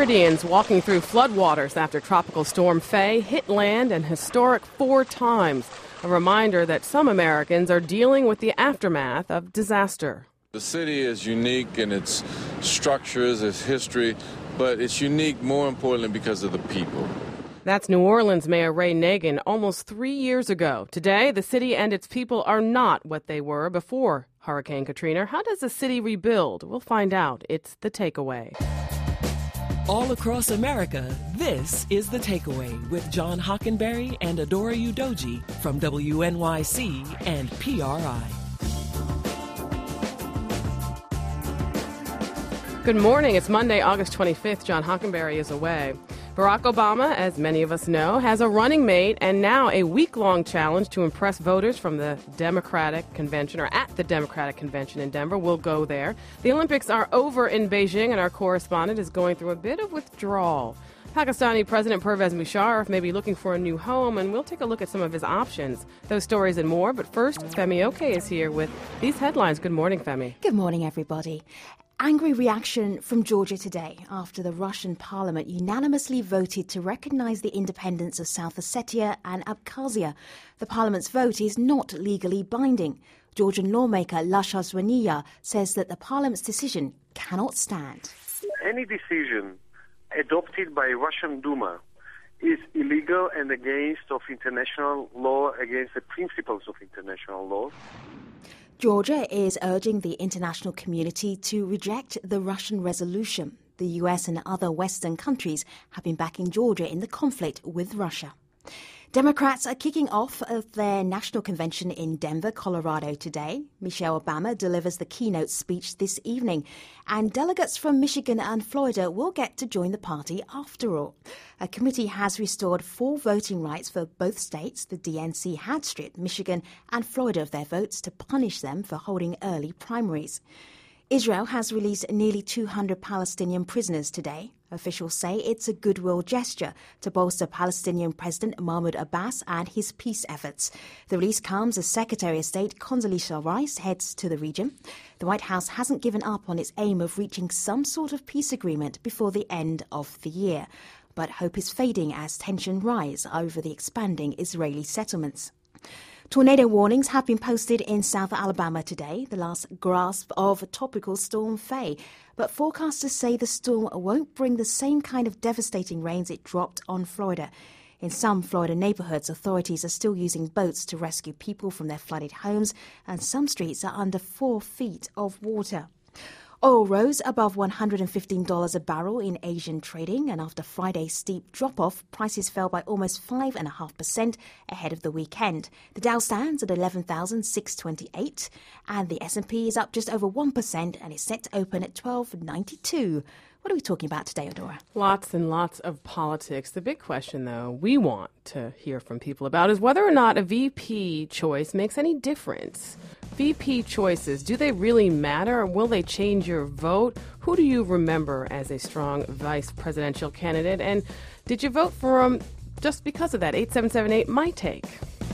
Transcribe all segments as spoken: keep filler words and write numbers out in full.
Floridians walking through floodwaters after Tropical Storm Faye hit land an historic four times. A reminder that some Americans are dealing with the aftermath of disaster. The city is unique in its structures, its history, but it's unique more importantly because of the people. That's New Orleans Mayor Ray Nagin almost three years ago. Today, the city and its people are not what they were before Hurricane Katrina. How does the city rebuild? We'll find out. It's The Takeaway. All across America, this is The Takeaway with John Hockenberry and Adora Udoji from W N Y C and P R I. Good morning. It's Monday, August twenty-fifth. John Hockenberry is away. Barack Obama, as many of us know, has a running mate and now a week-long challenge to impress voters from the Democratic Convention, or at the Democratic Convention in Denver. We'll go there. The Olympics are over in Beijing, and our correspondent is going through a bit of withdrawal. Pakistani President Pervez Musharraf may be looking for a new home, and we'll take a look at some of his options. Those stories and more, but first, Femi Oke is here with these headlines. Good morning, Femi. Good morning, everybody. Angry reaction from Georgia today after the Russian parliament unanimously voted to recognize the independence of South Ossetia and Abkhazia. The parliament's vote is not legally binding. Georgian lawmaker Lasha Zvaniya says that the parliament's decision cannot stand. Any decision adopted by Russian Duma is illegal and against of international law, against the principles of international law. Georgia is urging the international community to reject the Russian resolution. The U S and other Western countries have been backing Georgia in the conflict with Russia. Democrats are kicking off of their national convention in Denver, Colorado today. Michelle Obama delivers the keynote speech this evening, and delegates from Michigan and Florida will get to join the party after all. A committee has restored full voting rights for both states. The D N C had stripped Michigan and Florida of their votes to punish them for holding early primaries. Israel has released nearly two hundred Palestinian prisoners today. Officials say it's a goodwill gesture to bolster Palestinian President Mahmoud Abbas and his peace efforts. The release comes as Secretary of State Condoleezza Rice heads to the region. The White House hasn't given up on its aim of reaching some sort of peace agreement before the end of the year. But hope is fading as tension rise over the expanding Israeli settlements. Tornado warnings have been posted in South Alabama today, the last grasp of Tropical Storm Faye. But forecasters say the storm won't bring the same kind of devastating rains it dropped on Florida. In some Florida neighborhoods, authorities are still using boats to rescue people from their flooded homes, and some streets are under four feet of water. Oil rose above one hundred fifteen dollars a barrel in Asian trading, and after Friday's steep drop-off, prices fell by almost five point five percent ahead of the weekend. The Dow stands at eleven thousand six hundred twenty-eight, and the S and P is up just over one percent and is set to open at twelve ninety-two. What are we talking about today, Adora? Lots and lots of politics. The big question, though, we want to hear from people about is whether or not a V P choice makes any difference. V P choices, do they really matter, or will they change your vote? Who do you remember as a strong vice presidential candidate? And did you vote for him just because of that? eight seven seven eight, my take.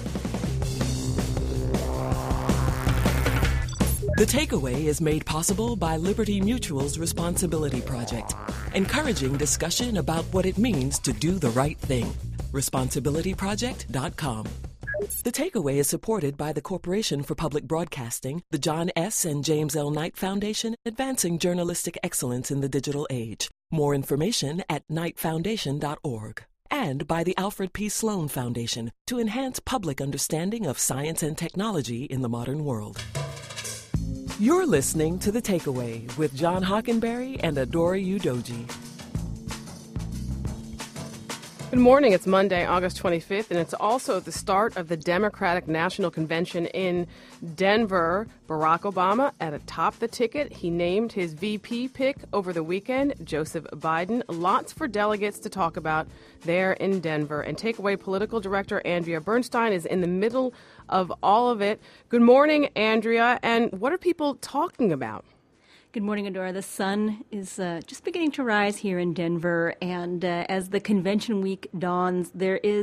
The Takeaway is made possible by Liberty Mutual's Responsibility Project, encouraging discussion about what it means to do the right thing. responsibility project dot com. The Takeaway is supported by the Corporation for Public Broadcasting, the John S. and James L. Knight Foundation, advancing journalistic excellence in the digital age. More information at knight foundation dot org. And by the Alfred P. Sloan Foundation, to enhance public understanding of science and technology in the modern world. You're listening to The Takeaway with John Hockenberry and Adora Udoji. Good morning. It's Monday, August twenty-fifth, and it's also the start of the Democratic National Convention in Denver. Barack Obama at atop the ticket. He named his V P pick over the weekend, Joseph Biden. Lots for delegates to talk about there in Denver. And Takeaway political director Andrea Bernstein is in the middle of all of it. Good morning, Andrea. And what are people talking about? Good morning, Adora. The sun is uh, just beginning to rise here in Denver, and uh, as the convention week dawns, there is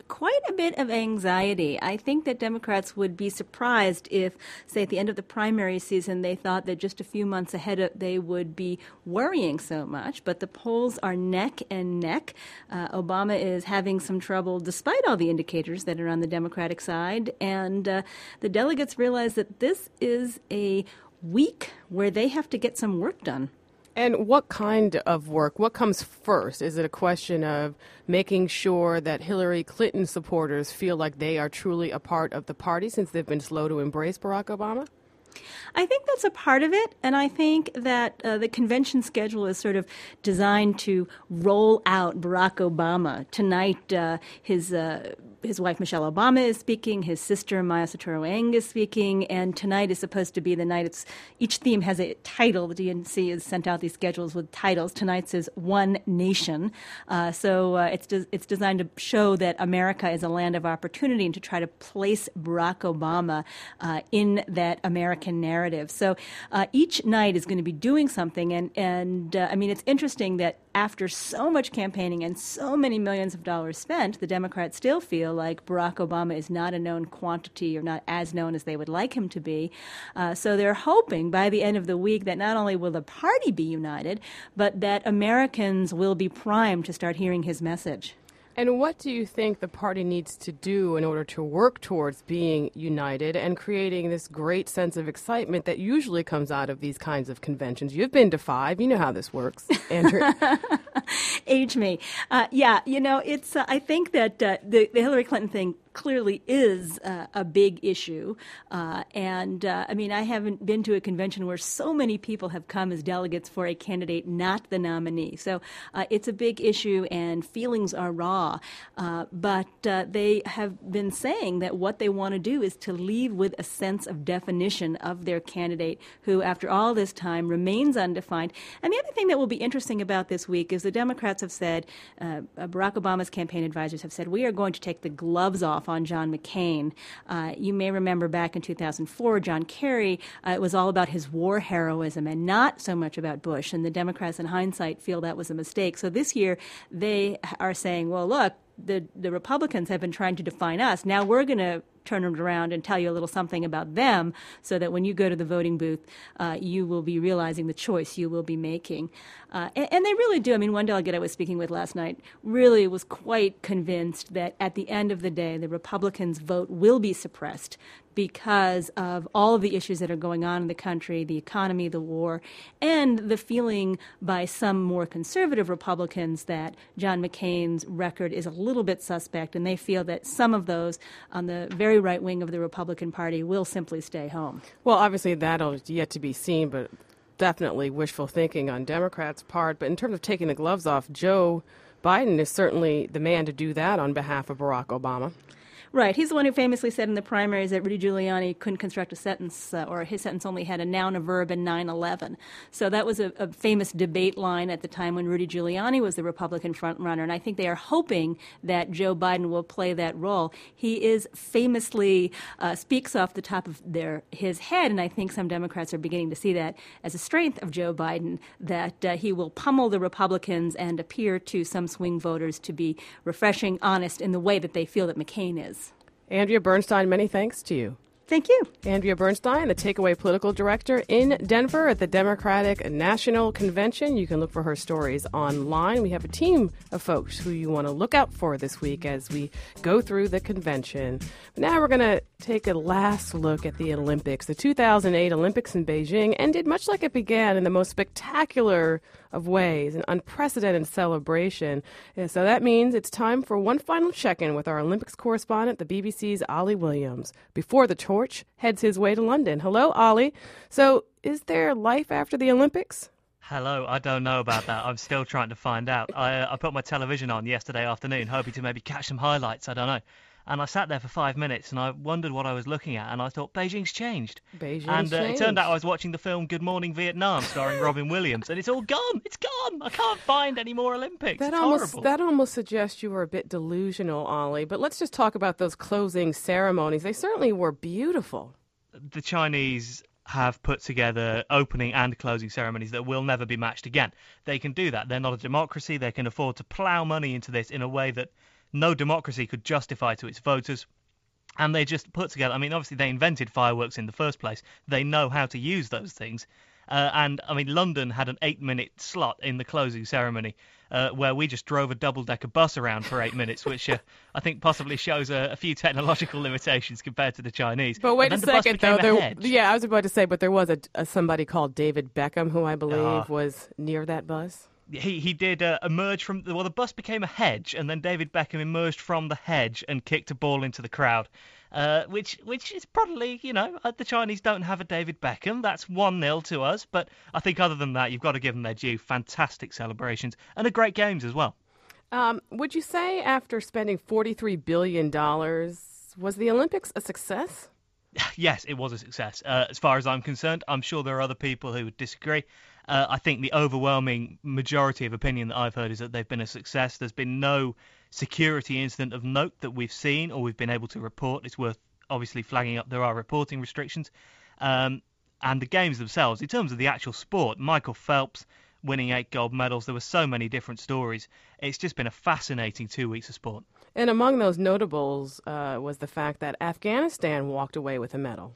with quite a bit of anxiety. I think that Democrats would be surprised if, say, at the end of the primary season, they thought that just a few months ahead of, they would be worrying so much. But the polls are neck and neck. Uh, Obama is having some trouble despite all the indicators that are on the Democratic side. And uh, the delegates realize that this is a week where they have to get some work done. And what kind of work? What comes first? Is it a question of making sure that Hillary Clinton supporters feel like they are truly a part of the party since they've been slow to embrace Barack Obama? I think that's a part of it, and I think that uh, the convention schedule is sort of designed to roll out Barack Obama. Tonight, uh, his uh, his wife Michelle Obama is speaking, his sister Maya Soetoro-Eng is speaking, and tonight is supposed to be the night. It's each theme has a title. The D N C has sent out these schedules with titles. Tonight's is One Nation, uh, so uh, it's de- it's designed to show that America is a land of opportunity and to try to place Barack Obama uh, in that American narrative. So uh, each night is going to be doing something, and and uh, I mean it's interesting that after so much campaigning and so many millions of dollars spent, the Democrats still feel like Barack Obama is not a known quantity or not as known as they would like him to be. Uh, so they're hoping by the end of the week that not only will the party be united, but that Americans will be primed to start hearing his message. And what do you think the party needs to do in order to work towards being united and creating this great sense of excitement that usually comes out of these kinds of conventions? You've been to five. You know how this works, Andrew. Age me. Uh, yeah, you know, it's. Uh, I think that uh, the, the Hillary Clinton thing clearly is uh, a big issue. Uh, and, uh, I mean, I haven't been to a convention where so many people have come as delegates for a candidate, not the nominee. So uh, it's a big issue, and feelings are raw. Uh, but uh, they have been saying that what they want to do is to leave with a sense of definition of their candidate, who, after all this time, remains undefined. And the other thing that will be interesting about this week is the Democrats have said, uh, Barack Obama's campaign advisors have said, we are going to take the gloves off on John McCain. Uh, you may remember back in two thousand four, John Kerry, uh, it was all about his war heroism and not so much about Bush. And the Democrats, in hindsight, feel that was a mistake. So this year, they are saying, well, look, the, the Republicans have been trying to define us. Now we're going to turn it around and tell you a little something about them so that when you go to the voting booth, uh, you will be realizing the choice you will be making. Uh, and, and they really do. I mean, one delegate I was speaking with last night really was quite convinced that at the end of the day, the Republicans' vote will be suppressed because of all of the issues that are going on in the country, the economy, the war, and the feeling by some more conservative Republicans that John McCain's record is a little bit suspect, and they feel that some of those on the very right wing of the Republican Party will simply stay home. Well, obviously that'll yet to be seen, but definitely wishful thinking on Democrats' part. But in terms of taking the gloves off, Joe Biden is certainly the man to do that on behalf of Barack Obama. Right. He's the one who famously said in the primaries that Rudy Giuliani couldn't construct a sentence, uh, or his sentence only had a noun, a verb, and nine eleven. So that was a, a famous debate line at the time when Rudy Giuliani was the Republican frontrunner, and I think they are hoping that Joe Biden will play that role. He is famously uh, speaks off the top of their his head, and I think some Democrats are beginning to see that as a strength of Joe Biden, that uh, he will pummel the Republicans and appear to some swing voters to be refreshing, honest in the way that they feel that McCain is. Andrea Bernstein, many thanks to you. Thank you. Andrea Bernstein, the Takeaway Political Director in Denver at the Democratic National Convention. You can look for her stories online. We have a team of folks who you want to look out for this week as we go through the convention. Now we're going to take a last look at the Olympics. The two thousand eight Olympics in Beijing ended much like it began, in the most spectacular of ways, an unprecedented celebration. And so that means it's time for one final check-in with our Olympics correspondent, the B B C's Ollie Williams, before the torch heads his way to London. Hello, Ollie. So is there life after the Olympics? Hello, I don't know about that. I'm still trying to find out. I, uh, I put my television on yesterday afternoon, hoping to maybe catch some highlights. I don't know. And I sat there for five minutes and I wondered what I was looking at, and I thought, Beijing's changed. Beijing's and uh, changed. It turned out I was watching the film Good Morning Vietnam, starring Robin Williams, and it's all gone. It's gone. I can't find any more Olympics. That it's almost horrible. that almost suggests you were a bit delusional, Ollie. But let's just talk about those closing ceremonies. They certainly were beautiful. The Chinese have put together opening and closing ceremonies that will never be matched again. They can do that. They're not a democracy. They can afford to plough money into this in a way that no democracy could justify to its voters. And they just put together, I mean, obviously they invented fireworks in the first place. They know how to use those things. Uh, and, I mean, London had an eight-minute slot in the closing ceremony uh, where we just drove a double-decker bus around for eight minutes, which uh, I think possibly shows a, a few technological limitations compared to the Chinese. But wait and a then second, the bus though. became a There, yeah, I was about to say, but there was a, a somebody called David Beckham, who I believe Ah. was near that bus. He he did uh, emerge from... Well, the bus became a hedge, and then David Beckham emerged from the hedge and kicked a ball into the crowd. Uh, which which is probably, you know, uh, the Chinese don't have a David Beckham. That's one nil to us. But I think other than that, you've got to give them their due. Fantastic celebrations and a great games as well. Um, would you say after spending forty-three billion dollars, was the Olympics a success? Yes, it was a success. Uh, as far as I'm concerned, I'm sure there are other people who would disagree. Uh, I think the overwhelming majority of opinion that I've heard is that they've been a success. There's been no security incident of note that we've seen or we've been able to report. It's worth obviously flagging up there are reporting restrictions. Um, and the games themselves, in terms of the actual sport, Michael Phelps winning eight gold medals, there were so many different stories. It's just been a fascinating two weeks of sport. And among those notables uh, was the fact that Afghanistan walked away with a medal.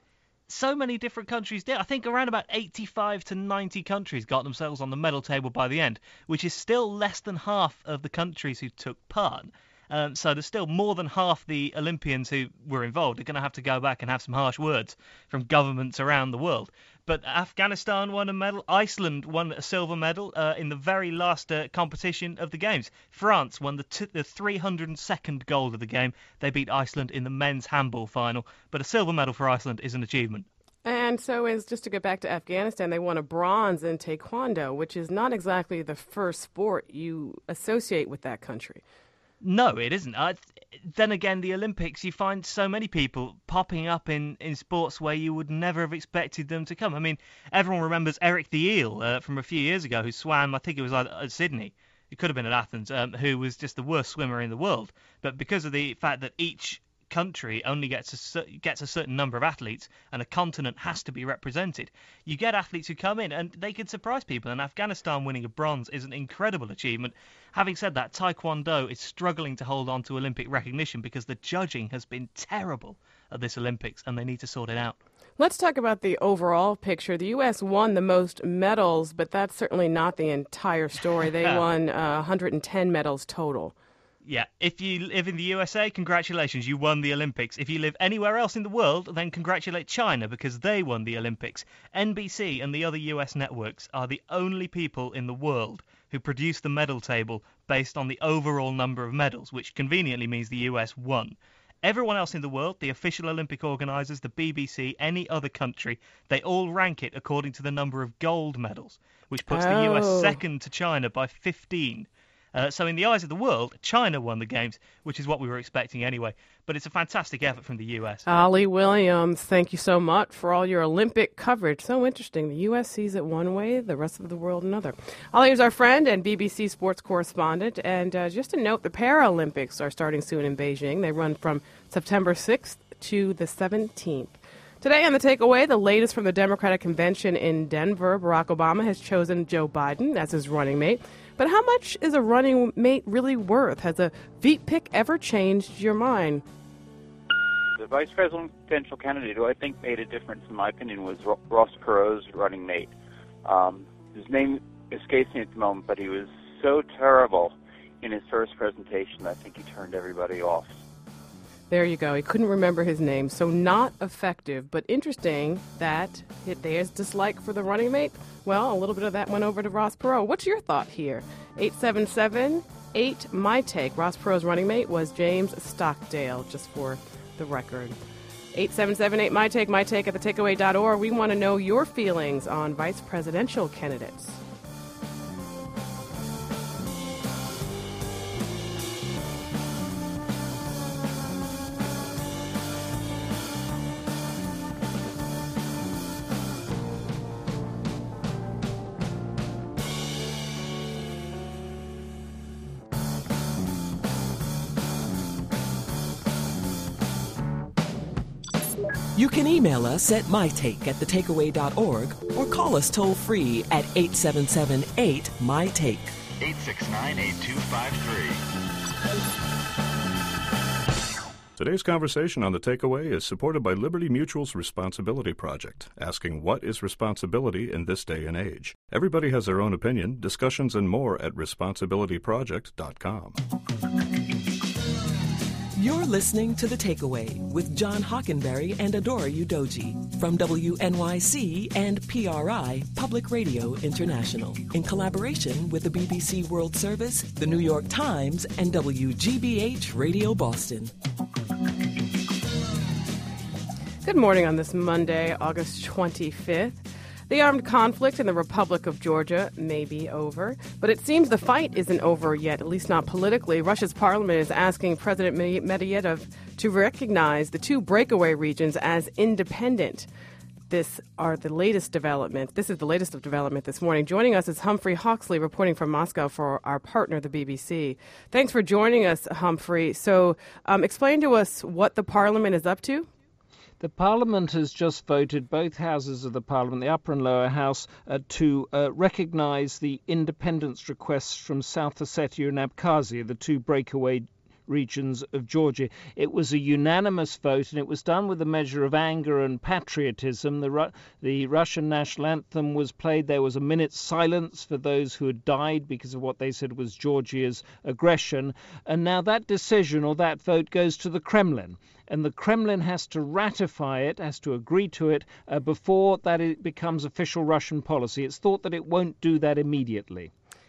So many different countries did. I think around about eighty-five to ninety countries got themselves on the medal table by the end, which is still less than half of the countries who took part. Um, so there's still more than half the Olympians who were involved are going to have to go back and have some harsh words from governments around the world. But Afghanistan won a medal. Iceland won a silver medal uh, in the very last uh, competition of the Games. France won the, t- the three hundred second gold of the game. They beat Iceland in the men's handball final. But a silver medal for Iceland is an achievement. And so, as just to get back to Afghanistan, they won a bronze in Taekwondo, which is not exactly the first sport you associate with that country. No, it isn't. Uh, then again, the Olympics, you find so many people popping up in, in sports where you would never have expected them to come. I mean, everyone remembers Eric the Eel uh, from a few years ago who swam, I think it was at, at Sydney. It could have been at Athens, um, who was just the worst swimmer in the world. But because of the fact that each country only gets a, gets a certain number of athletes and a continent has to be represented, you get athletes who come in and they can surprise people. And Afghanistan winning a bronze is an incredible achievement. Having said that, Taekwondo is struggling to hold on to Olympic recognition because the judging has been terrible at this Olympics and they need to sort it out. Let's talk about the overall picture. The U S won the most medals, but that's certainly not the entire story. They won uh, one hundred ten medals total. Yeah, if you live in the U S A, congratulations, you won the Olympics. If you live anywhere else in the world, then congratulate China because they won the Olympics. N B C and the other U S networks are the only people in the world who produce the medal table based on the overall number of medals, which conveniently means the U S won. Everyone else in the world, the official Olympic organisers, the B B C, any other country, they all rank it according to the number of gold medals, which puts Oh. the U S second to China by fifteen. Uh, so in the eyes of the world, China won the Games, which is what we were expecting anyway. But it's a fantastic effort from the U S. Ollie Williams, thank you so much for all your Olympic coverage. So interesting. The U S sees it one way, the rest of the world another. Ollie is our friend and B B C sports correspondent. And uh, just a note, the Paralympics are starting soon in Beijing. They run from September sixth to the seventeenth. Today on The Takeaway, the latest from the Democratic Convention in Denver, Barack Obama has chosen Joe Biden as his running mate. But how much is a running mate really worth? Has a Veep pick ever changed your mind? The vice presidential candidate who I think made a difference, in my opinion, was Ro- Ross Perot's running mate. Um, his name escapes me at the moment, but he was so terrible in his first presentation, I think he turned everybody off. There you go. He couldn't remember his name, so not effective. But interesting that it, there's dislike for the running mate. Well, a little bit of that went over to Ross Perot. What's your thought here? eight seven seven eight my take. Ross Perot's running mate was James Stockdale, just for the record. eight seven seven eight my take, my take at the takeaway dot org. We want to know your feelings on vice presidential candidates. You can email us at mytake at the takeaway dot org or call us toll free at eight seven seven eight my take. eight six nine, eight two five three. Today's conversation on The Takeaway is supported by Liberty Mutual's Responsibility Project, asking what is responsibility in this day and age. Everybody has their own opinion. Discussions and more at responsibility project dot com. You're listening to The Takeaway with John Hockenberry and Adora Udoji from W N Y C and P R I Public Radio International in collaboration with the B B C World Service, the New York Times, and W G B H Radio Boston. Good morning on this Monday, August twenty-fifth. The armed conflict in the Republic of Georgia may be over, but it seems the fight isn't over yet, at least not politically. Russia's parliament is asking President Medvedev to recognize the two breakaway regions as independent. This are the latest development. This is the latest of development this morning. Joining us is Humphrey Hawksley, reporting from Moscow for our partner, the B B C. Thanks for joining us, Humphrey. So um, explain to us what the parliament is up to. The Parliament has just voted, both houses of the Parliament, the upper and lower house, uh, to uh, recognise the independence requests from South Ossetia and Abkhazia, the two breakaway regions of Georgia. It was a unanimous vote, and it was done with a measure of anger and patriotism. The, Ru- the Russian national anthem was played. There was a minute's silence for those who had died because of what they said was Georgia's aggression. And now that decision or that vote goes to the Kremlin. And the Kremlin has to ratify it, has to agree to it, uh, before that it becomes official Russian policy. It's thought that it won't do that immediately.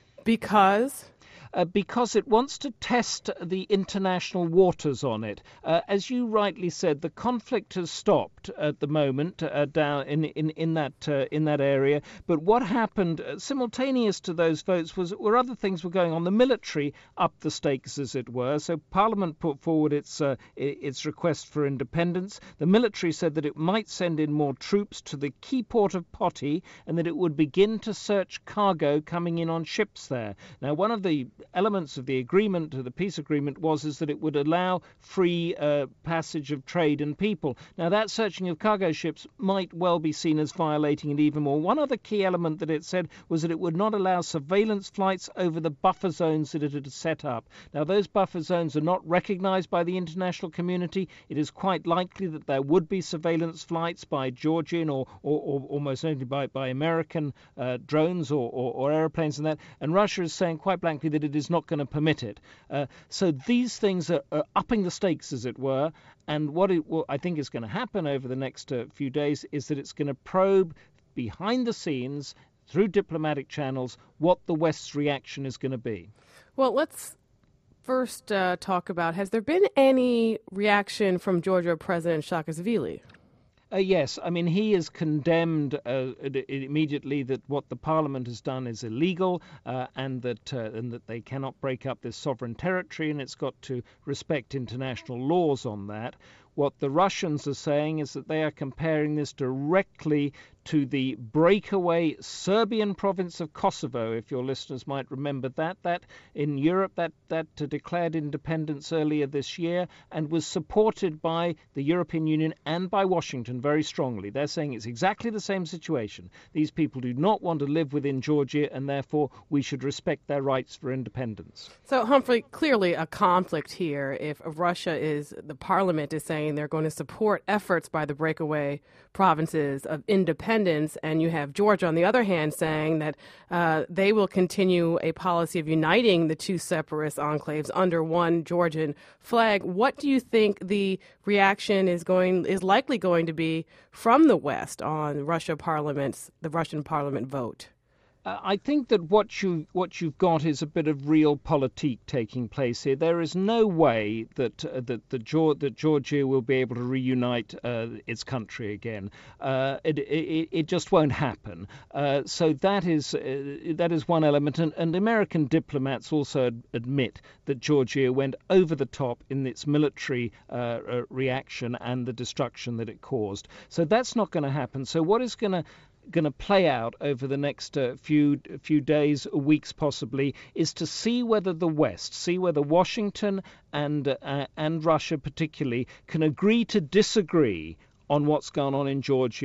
Because? Uh, because it wants to test the international waters on it. Uh, as you rightly said, the conflict has stopped at the moment uh, down in in in that uh, in that area. But what happened uh, simultaneous to those votes was were other things were going on. The military upped the stakes, as it were. So Parliament put forward its uh, its request for independence. The military said that it might send in more troops to the key port of Poti, and that it would begin to search cargo coming in on ships there. Now, one of the elements of the agreement, of the peace agreement, was is that it would allow free uh, passage of trade and people. Now, that searching of cargo ships might well be seen as violating it even more. One other key element that it said was that it would not allow surveillance flights over the buffer zones that it had set up. Now, those buffer zones are not recognized by the international community. It is quite likely that there would be surveillance flights by Georgian or, or, or almost certainly by, by American uh, drones or, or, or airplanes and that. And Russia is saying quite blankly that it is not going to permit it. Uh, so these things are, are upping the stakes, as it were. And what it will, I think is going to happen over the next uh, few days is that it's going to probe behind the scenes through diplomatic channels what the West's reaction is going to be. Well, let's first uh, talk about, has there been any reaction from Georgia President Saakashvili? Uh, yes, I mean, he has condemned uh, immediately that what the parliament has done is illegal uh, and that uh, and that they cannot break up this sovereign territory, and it's got to respect international laws on that. What the Russians are saying is that they are comparing this directly to the breakaway Serbian province of Kosovo, if your listeners might remember that. That in Europe, that, that uh, declared independence earlier this year and was supported by the European Union and by Washington very strongly. They're saying it's exactly the same situation. These people do not want to live within Georgia, and therefore we should respect their rights for independence. So, Humphrey, clearly a conflict here if Russia is, the parliament is saying they're going to support efforts by the breakaway provinces of independence, and you have Georgia, on the other hand, saying that uh, they will continue a policy of uniting the two separatist enclaves under one Georgian flag. What do you think the reaction is going is likely going to be from the West on Russia Parliament's the Russian Parliament vote? Uh, I think that what you what you've got is a bit of realpolitik taking place here. There is no way that uh, that the Geor- that Georgia will be able to reunite uh, its country again. Uh, it, it it just won't happen. Uh, so that is uh, that is one element, and, and American diplomats also ad- admit that Georgia went over the top in its military uh, uh, reaction and the destruction that it caused. So that's not going to happen. So what is going to going to play out over the next uh, few few days, weeks possibly, is to see whether the West, see whether Washington and uh, and Russia particularly can agree to disagree on what's gone on in Georgia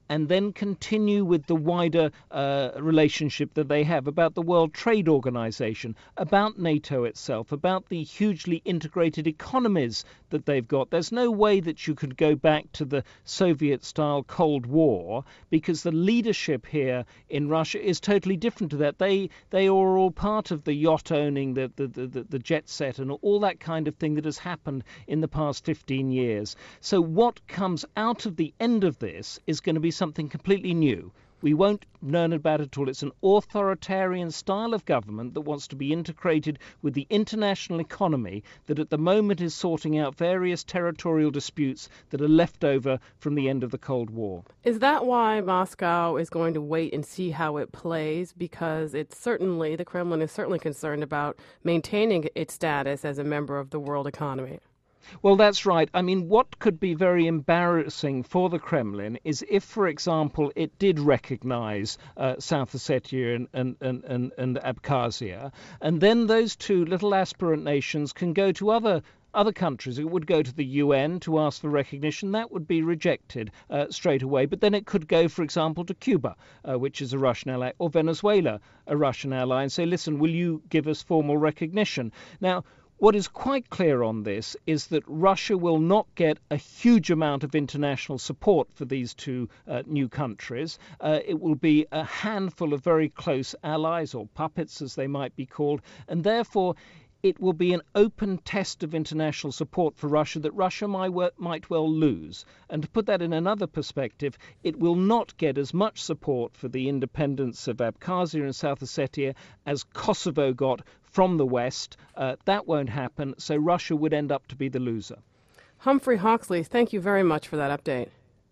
and then continue with the wider uh, relationship that they have about the World Trade Organization, about NATO itself, about the hugely integrated economies that they've got. There's no way that you could go back to the Soviet-style Cold War, because the leadership here in Russia is totally different to that. They they are all part of the yacht owning, the the, the, the jet set, and all that kind of thing that has happened in the past fifteen years. So what comes out of the end of this is going to be something completely new. We won't learn about it at all. It's an authoritarian style of government that wants to be integrated with the international economy, that at the moment is sorting out various territorial disputes that are left over from the end of the Cold War. Is that why Moscow is going to wait and see how it plays? Because it's certainly, the Kremlin is certainly concerned about maintaining its status as a member of the world economy. Well, that's right. I mean, what could be very embarrassing for the Kremlin is if, for example, it did recognize uh, South Ossetia and, and, and, and, and Abkhazia, and then those two little aspirant nations can go to other Other countries. It would go to the U N to ask for recognition. That would be rejected uh, straight away. But then it could go, for example, to Cuba, uh, which is a Russian ally, or Venezuela, a Russian ally, and say, listen, will you give us formal recognition? Now, what is quite clear on this is that Russia will not get a huge amount of international support for these two uh, new countries. Uh, it will be a handful of very close allies, or puppets as they might be called, and therefore it will be an open test of international support for Russia that Russia might, might well lose. And to put that in another perspective, it will not get as much support for the independence of Abkhazia and South Ossetia as Kosovo got from the West. Uh, that won't happen, so Russia would end up to be the loser. Humphrey Hawksley, thank you very much for that update.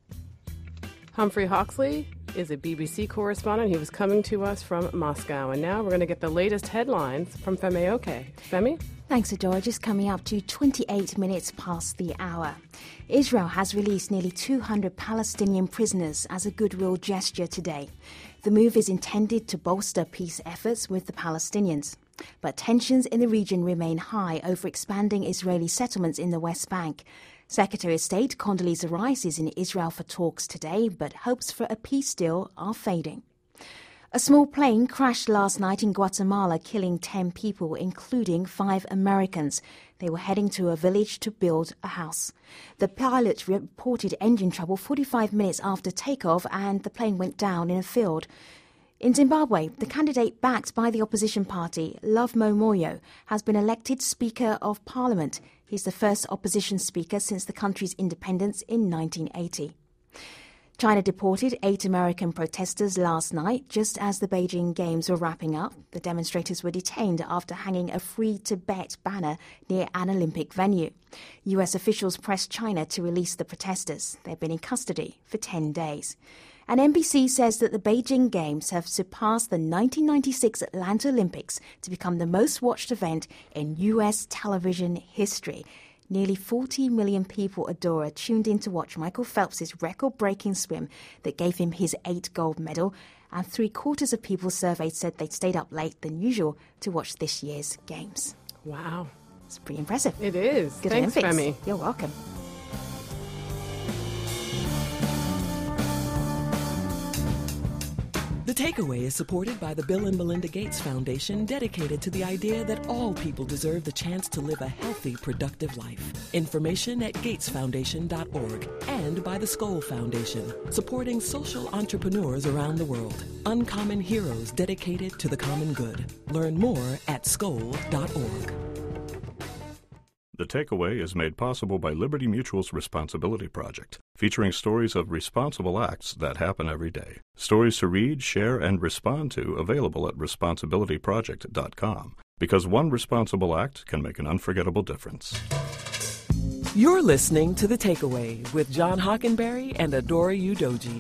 Humphrey Hawksley is a B B C correspondent. He was coming to us from Moscow. And now we're going to get the latest headlines from Femi Oke. Femi? Thanks, Adora. Just coming up to twenty-eight minutes past the hour. Israel has released nearly two hundred Palestinian prisoners as a goodwill gesture today. The move is intended to bolster peace efforts with the Palestinians. But tensions in the region remain high over expanding Israeli settlements in the West Bank. Secretary of State Condoleezza Rice is in Israel for talks today, but hopes for a peace deal are fading. A small plane crashed last night in Guatemala, killing ten people, including five Americans. They were heading to a village to build a house. The pilot reported engine trouble forty-five minutes after takeoff, and the plane went down in a field. In Zimbabwe, the candidate backed by the opposition party, Love Momoyo, has been elected Speaker of Parliament. He's the first opposition speaker since the country's independence in nineteen eighty. China deported eight American protesters last night, just as the Beijing Games were wrapping up. The demonstrators were detained after hanging a Free Tibet banner near an Olympic venue. U S officials pressed China to release the protesters. They've been in custody for ten days. And N B C says that the Beijing Games have surpassed the nineteen ninety-six Atlanta Olympics to become the most watched event in U S television history. Nearly forty million people, Adora, tuned in to watch Michael Phelps' record-breaking swim that gave him his eighth gold medal, and three-quarters of people surveyed said they'd stayed up late than usual to watch this year's Games. Wow. It's pretty impressive. It is. Good Thanks, Olympics. Femi. You're welcome. The Takeaway is supported by the Bill and Melinda Gates Foundation, dedicated to the idea that all people deserve the chance to live a healthy, productive life. Information at gates foundation dot org, and by the Skoll Foundation, supporting social entrepreneurs around the world. Uncommon heroes dedicated to the common good. Learn more at skoll dot org. The Takeaway is made possible by Liberty Mutual's Responsibility Project, featuring stories of responsible acts that happen every day. Stories to read, share, and respond to available at responsibility project dot com. Because one responsible act can make an unforgettable difference. You're listening to The Takeaway with John Hockenberry and Adora Udoji.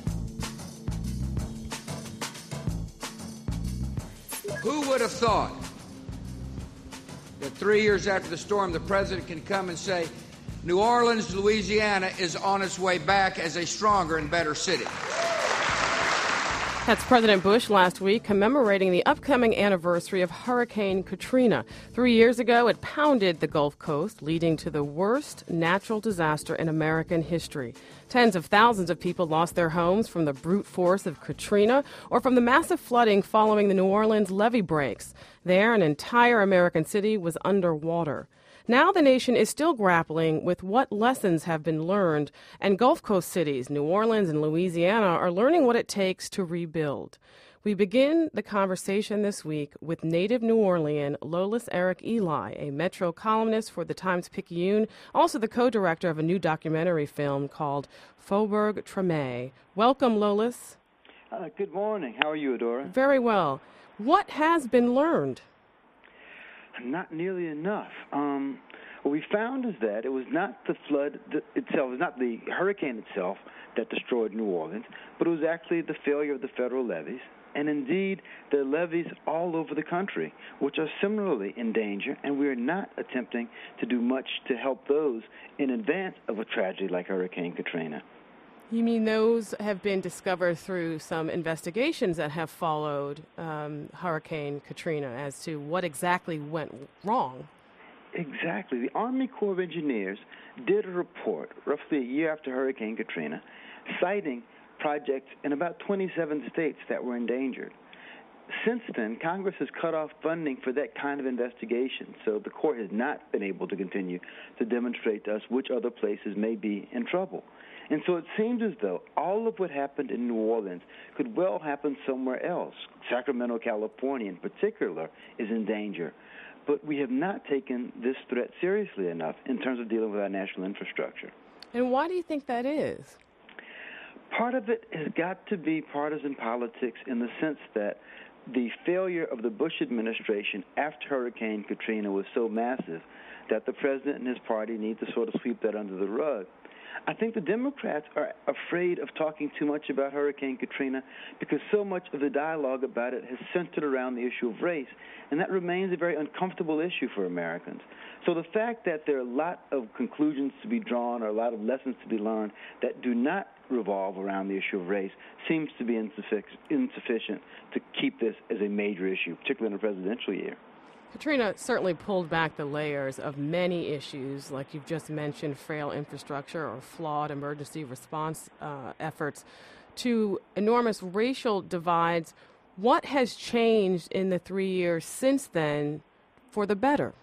Who would have thought that three years after the storm, the president can come and say, New Orleans, Louisiana is on its way back as a stronger and better city. That's President Bush last week commemorating the upcoming anniversary of Hurricane Katrina. Three years ago, it pounded the Gulf Coast, leading to the worst natural disaster in American history. Tens of thousands of people lost their homes from the brute force of Katrina or from the massive flooding following the New Orleans levee breaks. There, an entire American city was underwater. Now the nation is still grappling with what lessons have been learned, and Gulf Coast cities, New Orleans and Louisiana, are learning what it takes to rebuild. We begin the conversation this week with native New Orlean Lolis Eric Eli, a Metro columnist for the Times-Picayune, also the co-director of a new documentary film called Faubourg Treme. Welcome, Lolis. Uh, good morning. How are you, Adora? Very well. What has been learned? Not nearly enough. Um, what we found is that it was not the flood itself, it was not the hurricane itself that destroyed New Orleans, but it was actually the failure of the federal levees, and indeed there are levees all over the country, which are similarly in danger, and we are not attempting to do much to help those in advance of a tragedy like Hurricane Katrina. You mean those have been discovered through some investigations that have followed um, Hurricane Katrina as to what exactly went wrong? Exactly. The Army Corps of Engineers did a report roughly a year after Hurricane Katrina, citing projects in about twenty-seven states that were endangered. Since then, Congress has cut off funding for that kind of investigation, so the Corps has not been able to continue to demonstrate to us which other places may be in trouble. And so it seems as though all of what happened in New Orleans could well happen somewhere else. Sacramento, California in particular, is in danger. But we have not taken this threat seriously enough in terms of dealing with our national infrastructure. And why do you think that is? Part of it has got to be partisan politics in the sense that the failure of the Bush administration after Hurricane Katrina was so massive that the president and his party need to sort of sweep that under the rug. I think the Democrats are afraid of talking too much about Hurricane Katrina because so much of the dialogue about it has centered around the issue of race, and that remains a very uncomfortable issue for Americans. So the fact that there are a lot of conclusions to be drawn or a lot of lessons to be learned that do not revolve around the issue of race seems to be insufficient to keep this as a major issue, particularly in a presidential year. Katrina certainly pulled back the layers of many issues, like you've just mentioned, frail infrastructure or flawed emergency response uh, efforts, to enormous racial divides. What has changed in the three years since then for the better?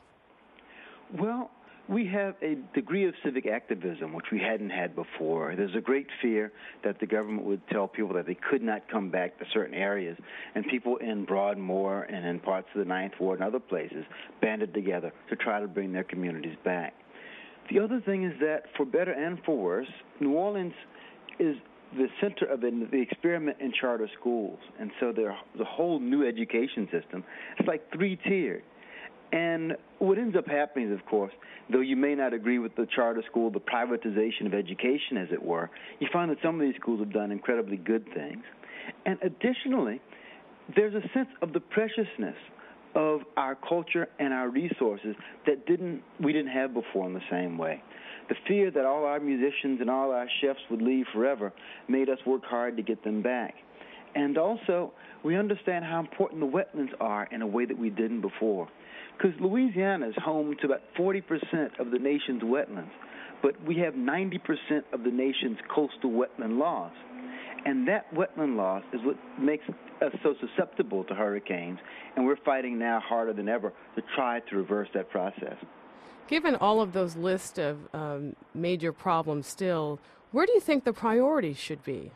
Well, we have a degree of civic activism, which we hadn't had before. There's a great fear that the government would tell people that they could not come back to certain areas, and people in Broadmoor and in parts of the Ninth Ward and other places banded together to try to bring their communities back. The other thing is that, for better and for worse, New Orleans is the center of it, the experiment in charter schools, and so there's a whole new education system. It's like three-tiered. And what ends up happening is, of course, though you may not agree with the charter school, the privatization of education, as it were, you find that some of these schools have done incredibly good things. And additionally, there's a sense of the preciousness of our culture and our resources that didn't we didn't have before in the same way. The fear that all our musicians and all our chefs would leave forever made us work hard to get them back. And also, we understand how important the wetlands are in a way that we didn't before. Because Louisiana is home to about forty percent of the nation's wetlands, but we have ninety percent of the nation's coastal wetland loss. And that wetland loss is what makes us so susceptible to hurricanes, and we're fighting now harder than ever to try to reverse that process. Given all of those lists of um, major problems still, where do you think the priorities should be?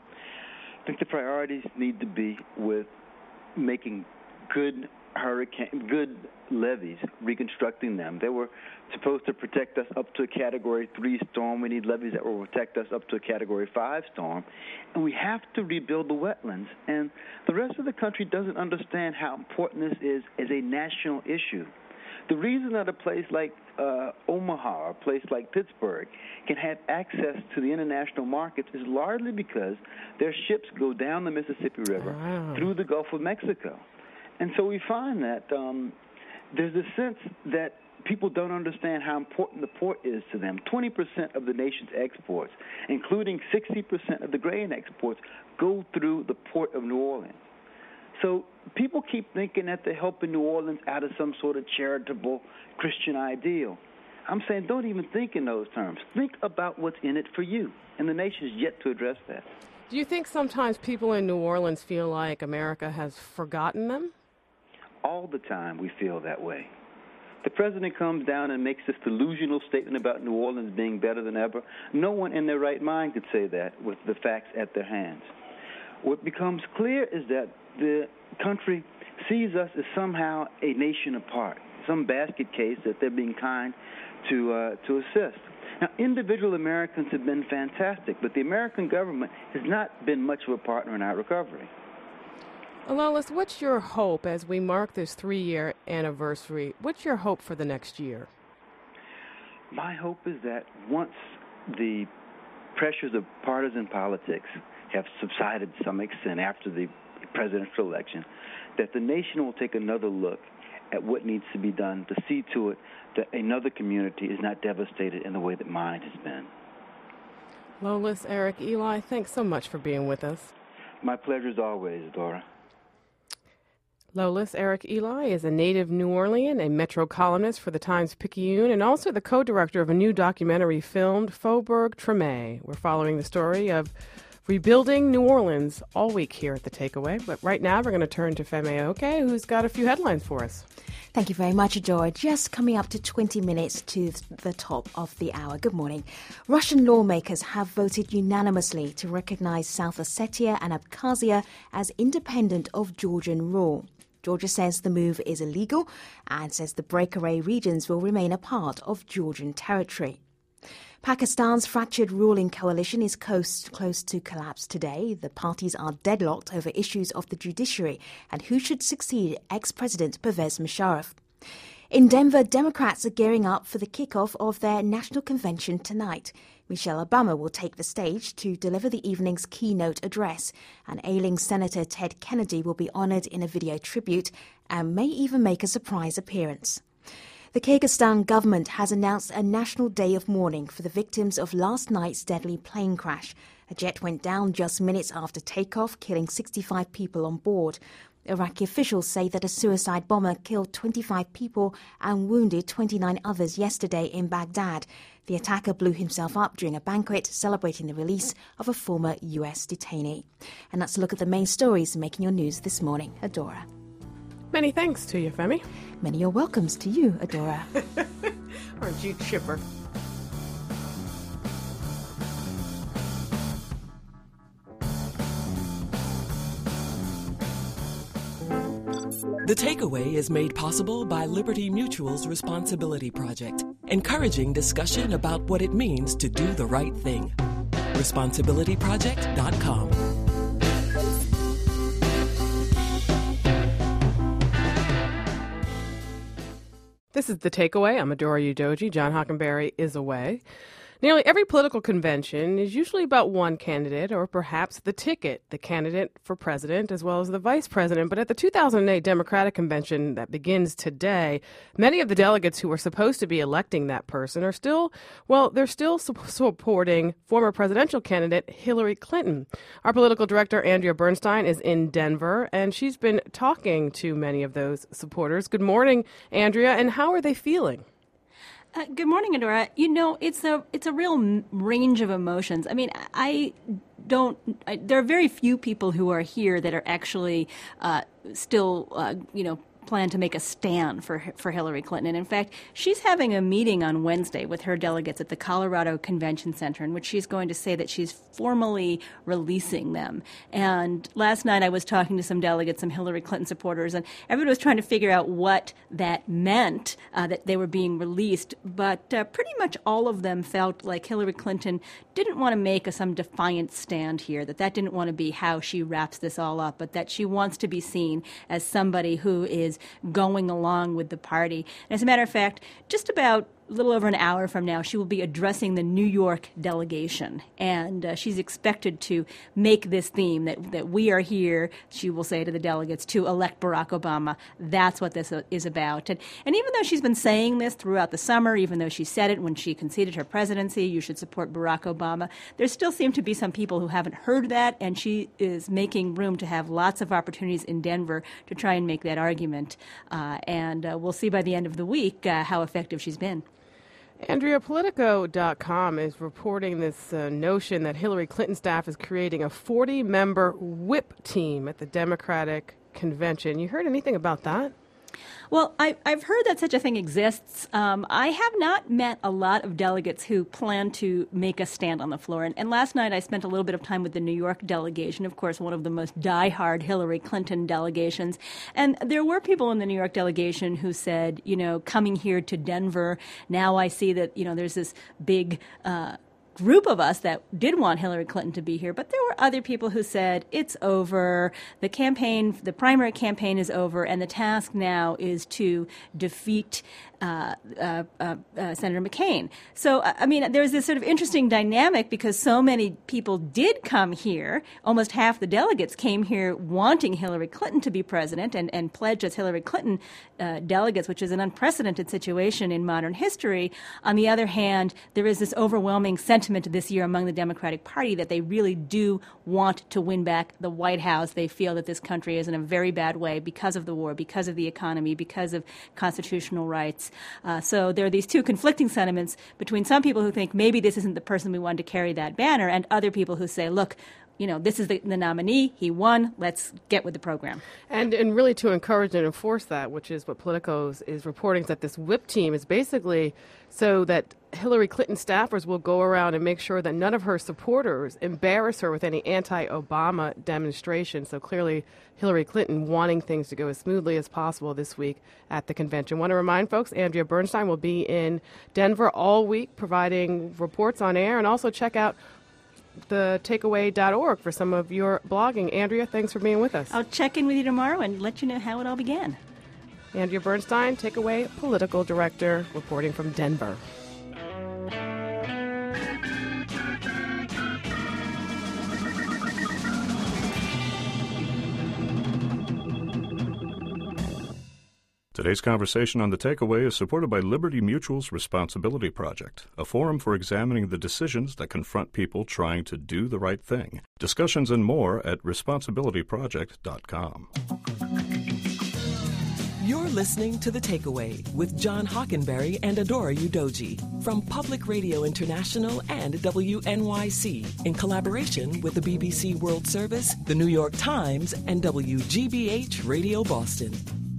I think the priorities need to be with making good hurricane, good levees, reconstructing them. They were supposed to protect us up to a Category three storm. We need levees that will protect us up to a Category five storm. And we have to rebuild the wetlands. And the rest of the country doesn't understand how important this is as a national issue. The reason that a place like uh, Omaha or a place like Pittsburgh can have access to the international markets is largely because their ships go down the Mississippi River wow. through the Gulf of Mexico. And so we find that um, there's a sense that people don't understand how important the port is to them. twenty percent of the nation's exports, including sixty percent of the grain exports, go through the port of New Orleans. So people keep thinking that they're helping New Orleans out of some sort of charitable Christian ideal. I'm saying don't even think in those terms. Think about what's in it for you, and the nation is yet to address that. Do you think sometimes people in New Orleans feel like America has forgotten them? All the time we feel that way. The president comes down and makes this delusional statement about New Orleans being better than ever. No one in their right mind could say that with the facts at their hands. What becomes clear is that the country sees us as somehow a nation apart, some basket case that they're being kind to uh, to assist. Now, individual Americans have been fantastic, but the American government has not been much of a partner in our recovery. Lolis, what's your hope as we mark this three-year anniversary? What's your hope for the next year? My hope is that once the pressures of partisan politics have subsided to some extent after the presidential election, that the nation will take another look at what needs to be done to see to it that another community is not devastated in the way that mine has been. Lolis, Eric, Eli, thanks so much for being with us. My pleasure as always, Dora. Lolis Eric Eli is a native New Orleans, a Metro columnist for the Times-Picayune, and also the co-director of a new documentary filmed, Faubourg Treme. We're following the story of rebuilding New Orleans all week here at The Takeaway. But right now we're going to turn to Femi Oke, who's got a few headlines for us. Thank you very much, Adora. Just coming up to twenty minutes to the top of the hour. Good morning. Russian lawmakers have voted unanimously to recognize South Ossetia and Abkhazia as independent of Georgian rule. Georgia says the move is illegal and says the breakaway regions will remain a part of Georgian territory. Pakistan's fractured ruling coalition is close, close to collapse today. The parties are deadlocked over issues of the judiciary and who should succeed ex-President Pervez Musharraf. In Denver, Democrats are gearing up for the kickoff of their national convention tonight. Michelle Obama will take the stage to deliver the evening's keynote address, and ailing Senator Ted Kennedy will be honored in a video tribute and may even make a surprise appearance. The Kyrgyzstan government has announced a national day of mourning for the victims of last night's deadly plane crash. A jet went down just minutes after takeoff, killing sixty-five people on board. Iraqi officials say that a suicide bomber killed twenty-five people and wounded twenty-nine others yesterday in Baghdad. The attacker blew himself up during a banquet celebrating the release of a former U S detainee. And that's a look at the main stories making your news this morning. Adora. Many thanks to you, Femi. Many your welcomes to you, Adora. Aren't you chipper? The Takeaway is made possible by Liberty Mutual's Responsibility Project, encouraging discussion about what it means to do the right thing. responsibility project dot com. This is The Takeaway. I'm Adora Udoji. John Hockenberry is away. Nearly every political convention is usually about one candidate or perhaps the ticket, the candidate for president as well as the vice president. But at the two thousand eight Democratic Convention that begins today, many of the delegates who were supposed to be electing that person are still, well, they're still su- supporting former presidential candidate Hillary Clinton. Our political director, Andrea Bernstein, is in Denver, and she's been talking to many of those supporters. Good morning, Andrea, and how are they feeling? Uh, good morning, Adora. You know, it's a it's a real m- range of emotions. I mean, I don't. I, there are very few people who are here that are actually uh, still, uh, you know, plan to make a stand for for Hillary Clinton. And in fact, she's having a meeting on Wednesday with her delegates at the Colorado Convention Center in which she's going to say that she's formally releasing them. And last night I was talking to some delegates, some Hillary Clinton supporters, and everybody was trying to figure out what that meant, uh, that they were being released. But uh, pretty much all of them felt like Hillary Clinton didn't want to make a, some defiant stand here, that that didn't want to be how she wraps this all up, but that she wants to be seen as somebody who is going along with the party. And as a matter of fact, just about little over an hour from now, she will be addressing the New York delegation. And uh, she's expected to make this theme that, that we are here, she will say to the delegates, to elect Barack Obama. That's what this is about. And, and even though she's been saying this throughout the summer, even though she said it when she conceded her presidency, you should support Barack Obama, there still seem to be some people who haven't heard that, and she is making room to have lots of opportunities in Denver to try and make that argument. Uh, and uh, we'll see by the end of the week uh, how effective she's been. Andrea, Politico dot com is reporting this uh, notion that Hillary Clinton staff is creating a forty-member whip team at the Democratic convention. You heard anything about that? Well, I, I've heard that such a thing exists. Um, I have not met a lot of delegates who plan to make a stand on the floor. And, and last night I spent a little bit of time with the New York delegation, of course, one of the most diehard Hillary Clinton delegations. And there were people in the New York delegation who said, you know, coming here to Denver, now I see that, you know, there's this big uh group of us that did want Hillary Clinton to be here, but there were other people who said it's over, the campaign, the primary campaign is over, and the task now is to defeat uh, uh, uh, uh, Senator McCain. So, I mean, there's this sort of interesting dynamic because so many people did come here, almost half the delegates came here wanting Hillary Clinton to be president and, and pledged as Hillary Clinton uh, delegates, which is an unprecedented situation in modern history. On the other hand, there is this overwhelming sentiment this year among the Democratic Party that they really do want to win back the White House. They feel that this country is in a very bad way because of the war, because of the economy, because of constitutional rights. Uh, so there are these two conflicting sentiments between some people who think maybe this isn't the person we want to carry that banner and other people who say, look, you know, this is the, the nominee. He won. Let's get with the program. And and really to encourage and enforce that, which is what Politico is, is reporting, is that this whip team is basically so that Hillary Clinton staffers will go around and make sure that none of her supporters embarrass her with any anti-Obama demonstration. So clearly Hillary Clinton wanting things to go as smoothly as possible this week at the convention. Want to remind folks, Andrea Bernstein will be in Denver all week providing reports on air, and also check out the takeaway dot org for some of your blogging. Andrea, thanks for being with us. I'll check in with you tomorrow and let you know how it all began. Andrea Bernstein, Takeaway Political Director, reporting from Denver. Today's conversation on The Takeaway is supported by Liberty Mutual's Responsibility Project, a forum for examining the decisions that confront people trying to do the right thing. Discussions and more at responsibility project dot com. You're listening to The Takeaway with John Hockenberry and Adora Udoji from Public Radio International and W N Y C in collaboration with the B B C World Service, the New York Times, and W G B H Radio Boston.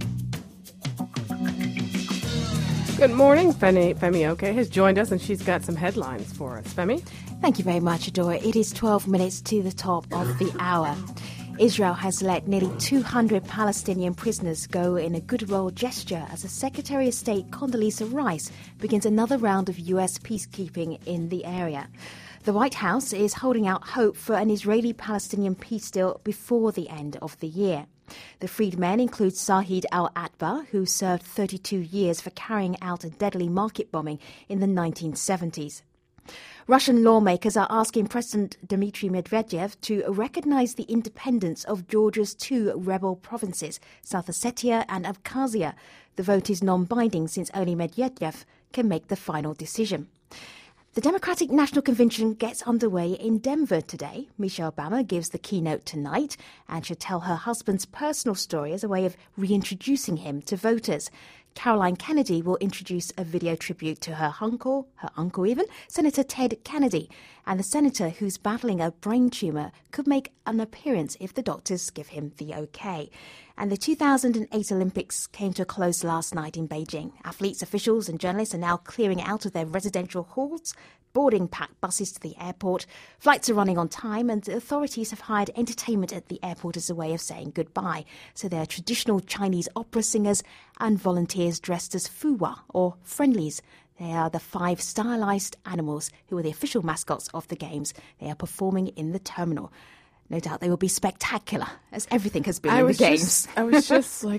Good morning. Femi, Femi Oke has joined us, and she's got some headlines for us. Femi? Thank you very much, Adora. It is twelve minutes to the top of the hour. Israel has let nearly two hundred Palestinian prisoners go in a goodwill gesture as the Secretary of State Condoleezza Rice begins another round of U S peacekeeping in the area. The White House is holding out hope for an Israeli-Palestinian peace deal before the end of the year. The freed men include Sahid al-Atbar, who served thirty-two years for carrying out a deadly market bombing in the nineteen seventies. Russian lawmakers are asking President Dmitry Medvedev to recognize the independence of Georgia's two rebel provinces, South Ossetia and Abkhazia. The vote is non-binding since only Medvedev can make the final decision. The Democratic National Convention gets underway in Denver today. Michelle Obama gives the keynote tonight and should tell her husband's personal story as a way of reintroducing him to voters. Caroline Kennedy will introduce a video tribute to her uncle, her uncle even, Senator Ted Kennedy. And the senator who's battling a brain tumour could make an appearance if the doctors give him the okay. And the two thousand eight Olympics came to a close last night in Beijing. Athletes, officials and journalists are now clearing out of their residential halls, boarding packed buses to the airport. Flights are running on time, and the authorities have hired entertainment at the airport as a way of saying goodbye. So there are traditional Chinese opera singers and volunteers dressed as fuwa, or friendlies. They are the five stylized animals who are the official mascots of the games. They are performing in the terminal. No doubt they will be spectacular, as everything has been I in was the games. Just, I was just like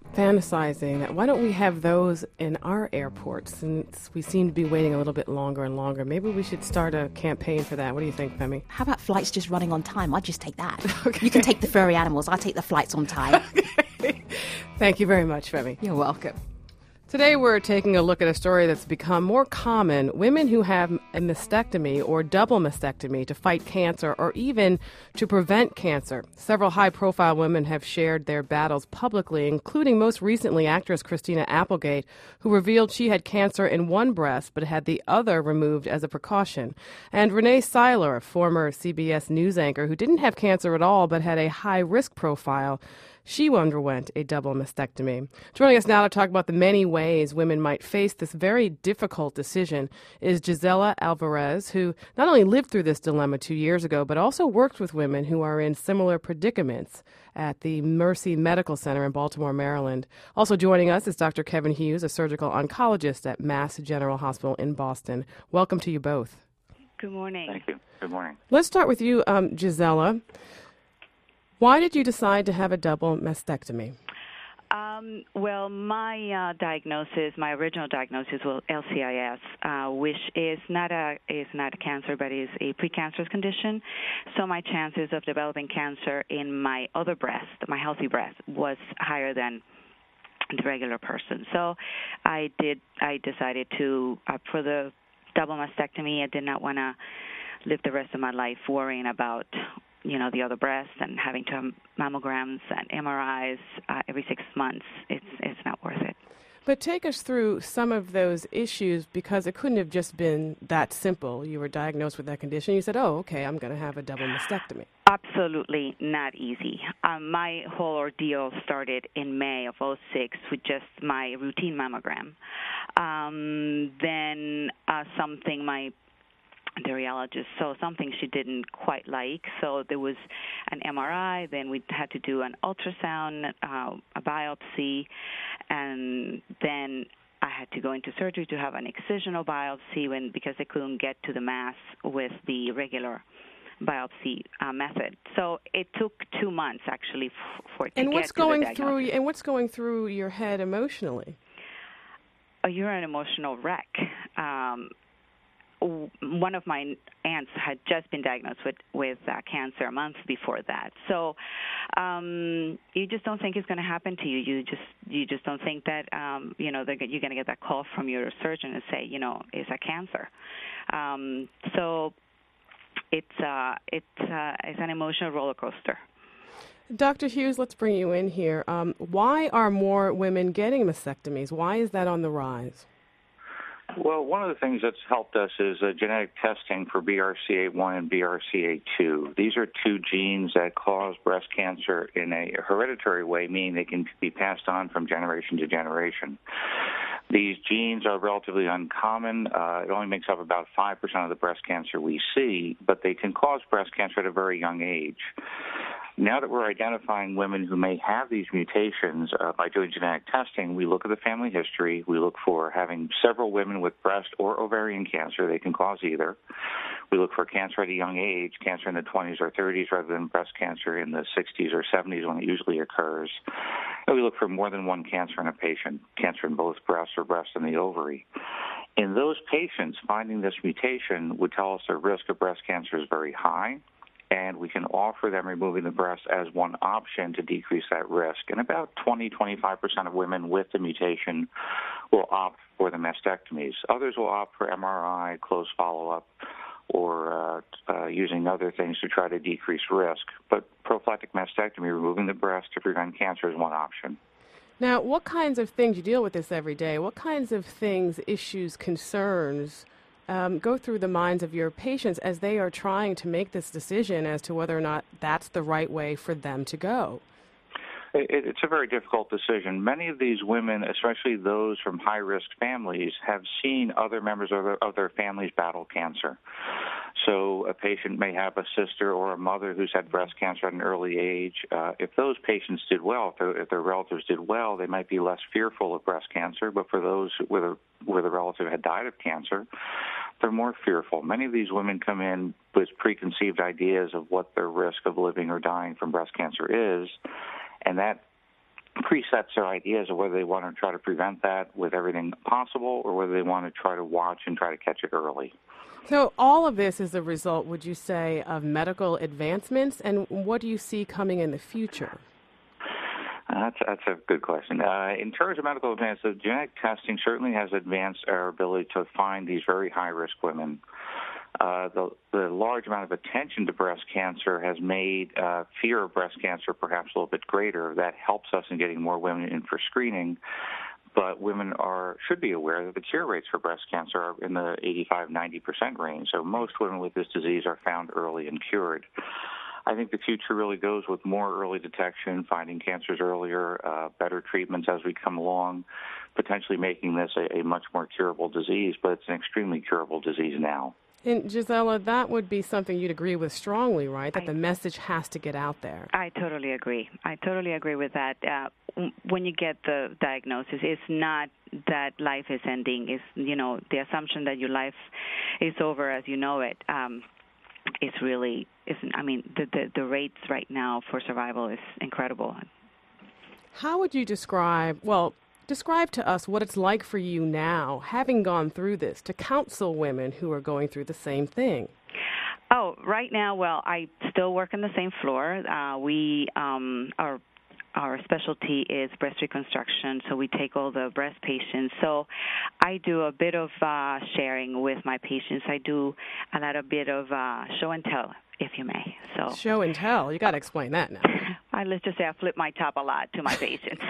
fantasizing that why don't we have those in our airports, since we seem to be waiting a little bit longer and longer. Maybe we should start a campaign for that. What do you think, Femi? How about flights just running on time? I'd just take that. Okay. You can take the furry animals. I'll take the flights on time. Okay. Thank you very much, Femi. You're welcome. Today we're taking a look at a story that's become more common. Women who have a mastectomy or double mastectomy to fight cancer or even to prevent cancer. Several high-profile women have shared their battles publicly, including most recently actress Christina Applegate, who revealed she had cancer in one breast but had the other removed as a precaution. And Renee Seiler, a former C B S News anchor who didn't have cancer at all but had a high-risk profile. She underwent a double mastectomy. Joining us now to talk about the many ways women might face this very difficult decision is Gisela Alvarez, who not only lived through this dilemma two years ago, but also worked with women who are in similar predicaments at the Mercy Medical Center in Baltimore, Maryland. Also joining us is Doctor Kevin Hughes, a surgical oncologist at Mass General Hospital in Boston. Welcome to you both. Good morning. Thank you. Good morning. Let's start with you, um, Gisela. Why did you decide to have a double mastectomy? Um, well, my uh, diagnosis, my original diagnosis was L C I S, uh, which is not a is not a cancer, but is a precancerous condition. So my chances of developing cancer in my other breast, my healthy breast, was higher than the regular person. So I did. I decided to uh, for the double mastectomy. I did not want to live the rest of my life worrying about, you know, the other breast and having to have mammograms and M R Is uh, every six months. It's it's not worth it. But take us through some of those issues, because it couldn't have just been that simple. You were diagnosed with that condition. You said, oh, okay, I'm going to have a double mastectomy. Absolutely not easy. Um, my whole ordeal started in May of oh six with just my routine mammogram. Um, then uh, something my the radiologist saw something she didn't quite like, so there was an M R I, then we had to do an ultrasound, uh, a biopsy, and then I had to go into surgery to have an excisional biopsy when because they couldn't get to the mass with the regular biopsy uh, method. So it took two months actually f- for it to and get what's to going the diagnosis. through and what's going through your head emotionally? Oh, you're an emotional wreck. Um, One of my aunts had just been diagnosed with with uh, cancer a month before that, so um, you just don't think it's going to happen to you. You just you just don't think that um, you know you're going to get that call from your surgeon and say, you know, it's a cancer. Um, so it's uh, it's uh, it's an emotional roller coaster. Doctor Hughes, let's bring you in here. Um, why are more women getting mastectomies? Why is that on the rise? Well, one of the things that's helped us is uh, genetic testing for B R C A one and B R C A two. These are two genes that cause breast cancer in a hereditary way, meaning they can be passed on from generation to generation. These genes are relatively uncommon. Uh, it only makes up about five percent of the breast cancer we see, but they can cause breast cancer at a very young age. Now that we're identifying women who may have these mutations uh, by doing genetic testing, we look at the family history. We look for having several women with breast or ovarian cancer. They can cause either. We look for cancer at a young age, cancer in the twenties or thirties rather than breast cancer in the sixties or seventies when it usually occurs. And we look for more than one cancer in a patient, cancer in both breasts or breast in the ovary. In those patients, finding this mutation would tell us their risk of breast cancer is very high, and we can offer them removing the breast as one option to decrease that risk. And about twenty to twenty-five percent of women with the mutation will opt for the mastectomies. Others will opt for M R I, close follow-up, or uh, uh, using other things to try to decrease risk. But prophylactic mastectomy, removing the breast to prevent cancer, is one option. Now, what kinds of things, you deal with this every day, what kinds of things, issues, concerns Um, go through the minds of your patients as they are trying to make this decision as to whether or not that's the right way for them to go? It, it's a very difficult decision. Many of these women, especially those from high-risk families, have seen other members of their, of their families battle cancer. So a patient may have a sister or a mother who's had breast cancer at an early age. Uh, if those patients did well, if, if their relatives did well, they might be less fearful of breast cancer. But for those where the, where the relative had died of cancer, they're more fearful. Many of these women come in with preconceived ideas of what their risk of living or dying from breast cancer is, and that presets their ideas of whether they want to try to prevent that with everything possible or whether they want to try to watch and try to catch it early. So all of this is a result, would you say, of medical advancements, and what do you see coming in the future? Uh, that's, that's a good question. Uh, in terms of medical advances, genetic testing certainly has advanced our ability to find these very high-risk women. Uh, the, the large amount of attention to breast cancer has made uh, fear of breast cancer perhaps a little bit greater. That helps us in getting more women in for screening. But women are should be aware that the cure rates for breast cancer are in the eighty-five to ninety percent range. So most women with this disease are found early and cured. I think the future really goes with more early detection, finding cancers earlier, uh, better treatments as we come along, potentially making this a, a much more curable disease, but it's an extremely curable disease now. And Gisela, that would be something you'd agree with strongly, right? That I, the message has to get out there. I totally agree. I totally agree with that. Uh, when you get the diagnosis, it's not that life is ending. It's, you know, the assumption that your life is over as you know it. Um, is really, is, I mean, the, the, the rates right now for survival is incredible. How would you describe, well, describe to us what it's like for you now, having gone through this, to counsel women who are going through the same thing? Oh, right now, well, I still work on the same floor. Uh, we um, are Our specialty is breast reconstruction, so we take all the breast patients. So I do a bit of uh, sharing with my patients. I do a lot of bit of uh, show and tell, if you may. So show and tell. You got to explain that now. I, let's just say I flip my top a lot to my patients.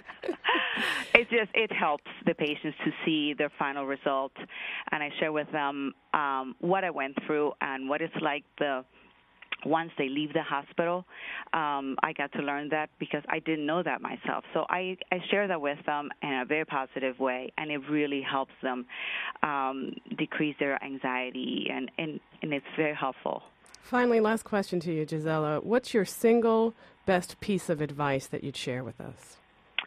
It just it helps the patients to see their final result, and I share with them um, what I went through and what it's like the. Once they leave the hospital, um, I got to learn that because I didn't know that myself. So I, I share that with them in a very positive way, and it really helps them um, decrease their anxiety, and, and, and it's very helpful. Finally, last question to you, Gisela. What's your single best piece of advice that you'd share with us?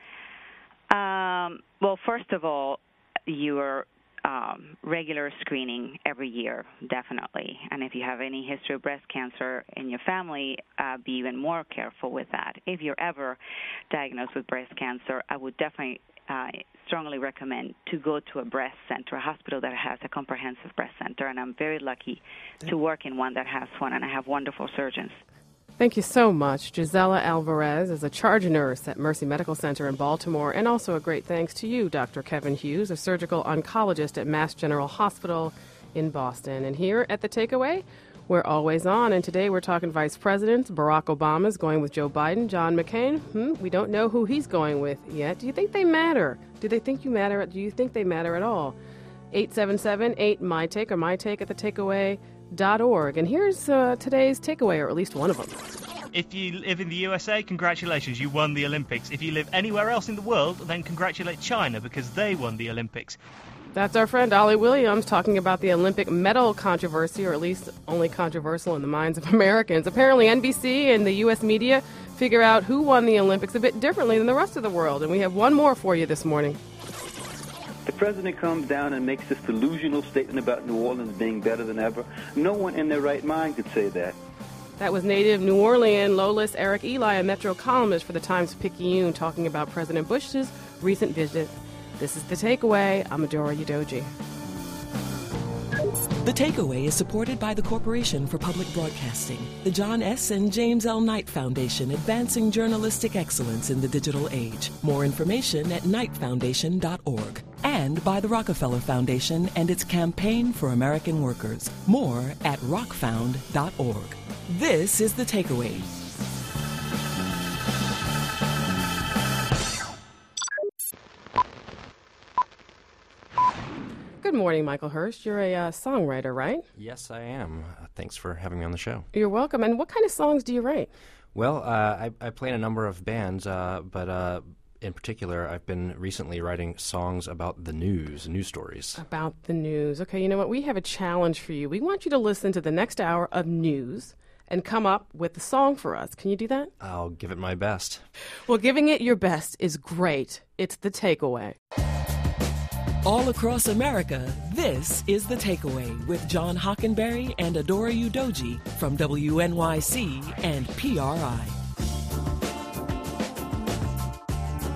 Um, well, first of all, your Um, regular screening every year, definitely. And if you have any history of breast cancer in your family, uh, be even more careful with that. If you're ever diagnosed with breast cancer, I would definitely uh, strongly recommend to go to a breast center, a hospital that has a comprehensive breast center. And I'm very lucky to work in one that has one, and I have wonderful surgeons. Thank you so much. Gisela Alvarez is a charge nurse at Mercy Medical Center in Baltimore, and also a great thanks to you, Doctor Kevin Hughes, a surgical oncologist at Mass General Hospital in Boston. And here at The Takeaway, we're always on, and today we're talking Vice Presidents. Barack Obama's going with Joe Biden. John McCain, hmm, we don't know who he's going with yet. Do you think they matter? Do they think you matter? Do you think they matter at all? eight seven seven eight my take or my take at the takeaway dot org. And here's uh, today's takeaway, or at least one of them. If you live in the U S A, congratulations, you won the Olympics. If you live anywhere else in the world, then congratulate China because they won the Olympics. That's our friend Ollie Williams talking about the Olympic medal controversy, or at least only controversial in the minds of Americans. Apparently N B C and the U S media figure out who won the Olympics a bit differently than the rest of the world. And we have one more for you this morning. The president comes down and makes this delusional statement about New Orleans being better than ever. No one in their right mind could say that. That was native New Orleans Lolis Eric Eli, a Metro columnist for the Times-Picayune, talking about President Bush's recent visit. This is The Takeaway. I'm Adora Udoji. The Takeaway is supported by the Corporation for Public Broadcasting, the John S. and James L. Knight Foundation, advancing journalistic excellence in the digital age. More information at knight foundation dot org. And by the Rockefeller Foundation and its Campaign for American Workers. More at rock found dot org. This is The Takeaway. Good morning, Michael Hurst. You're a uh, songwriter, right? Yes, I am. Uh, thanks for having me on the show. You're welcome. And what kind of songs do you write? Well, uh, I, I play in a number of bands, uh, but uh, in particular, I've been recently writing songs about the news, news stories. About the news. Okay, you know what? We have a challenge for you. We want you to listen to the next hour of news and come up with a song for us. Can you do that? I'll give it my best. Well, giving it your best is great. It's The Takeaway. All across America, this is The Takeaway with John Hockenberry and Adora Udoji from W N Y C and P R I.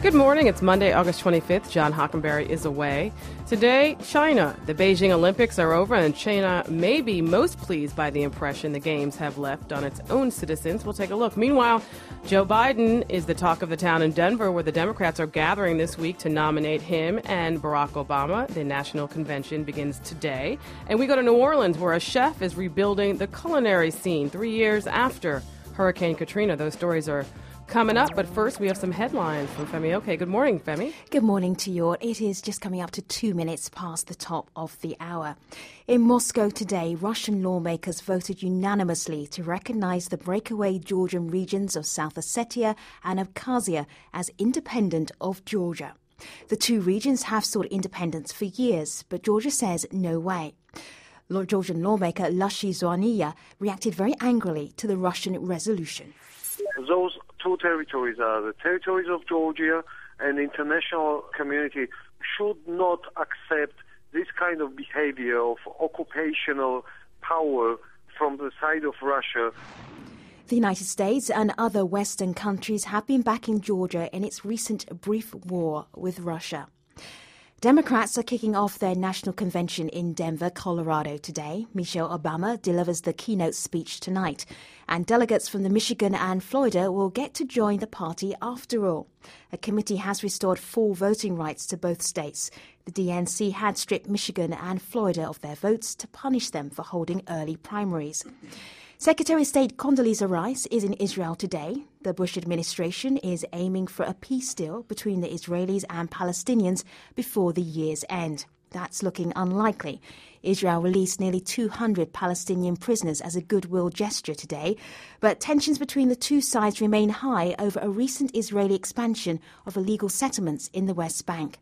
Good morning. It's Monday, August twenty-fifth. John Hockenberry is away. Today, China. The Beijing Olympics are over, and China may be most pleased by the impression the Games have left on its own citizens. We'll take a look. Meanwhile, Joe Biden is the talk of the town in Denver, where the Democrats are gathering this week to nominate him and Barack Obama. The national convention begins today. And we go to New Orleans, where a chef is rebuilding the culinary scene three years after Hurricane Katrina. Those stories are coming up, but first we have some headlines from Femi. Okay, good morning, Femi. Good morning to you all. It is just coming up to two minutes past the top of the hour. In Moscow today, Russian lawmakers voted unanimously to recognize the breakaway Georgian regions of South Ossetia and Abkhazia as independent of Georgia. The two regions have sought independence for years, but Georgia says no way. Georgian lawmaker Lashi Zoania reacted very angrily to the Russian resolution. Those two territories are the territories of Georgia, and the international community should not accept this kind of behavior of occupational power from the side of Russia. The United States and other Western countries have been backing Georgia in its recent brief war with Russia. Democrats are kicking off their national convention in Denver, Colorado today. Michelle Obama delivers the keynote speech tonight, and delegates from the Michigan and Florida will get to join the party after all. A committee has restored full voting rights to both states. The D N C had stripped Michigan and Florida of their votes to punish them for holding early primaries. Secretary of State Condoleezza Rice is in Israel today. The Bush administration is aiming for a peace deal between the Israelis and Palestinians before the year's end. That's looking unlikely. Israel released nearly two hundred Palestinian prisoners as a goodwill gesture today, but tensions between the two sides remain high over a recent Israeli expansion of illegal settlements in the West Bank.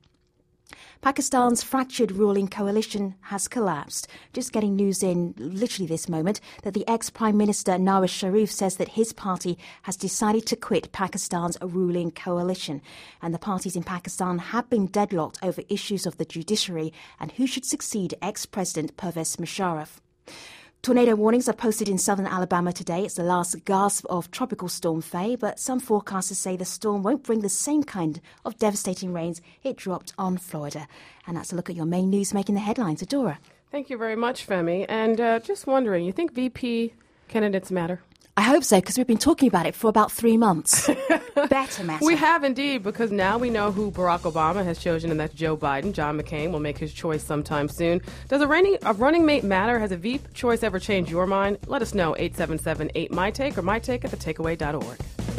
Pakistan's fractured ruling coalition has collapsed. Just getting news in literally this moment that the ex-Prime Minister Nawaz Sharif says that his party has decided to quit Pakistan's ruling coalition. And the parties in Pakistan have been deadlocked over issues of the judiciary and who should succeed ex-President Pervez Musharraf. Tornado warnings are posted in southern Alabama today. It's the last gasp of Tropical Storm Faye, but some forecasters say the storm won't bring the same kind of devastating rains it dropped on Florida. And that's a look at your main news making the headlines. Adora. Thank you very much, Femi. And uh, just wondering, you think V P candidates matter? I hope so, because we've been talking about it for about three months. Better matter. We have indeed, because now we know who Barack Obama has chosen, and that's Joe Biden. John McCain will make his choice sometime soon. Does a running, a running mate matter? Has a V P choice ever changed your mind? Let us know, eight seven seven eight my take or my take at the takeaway dot org.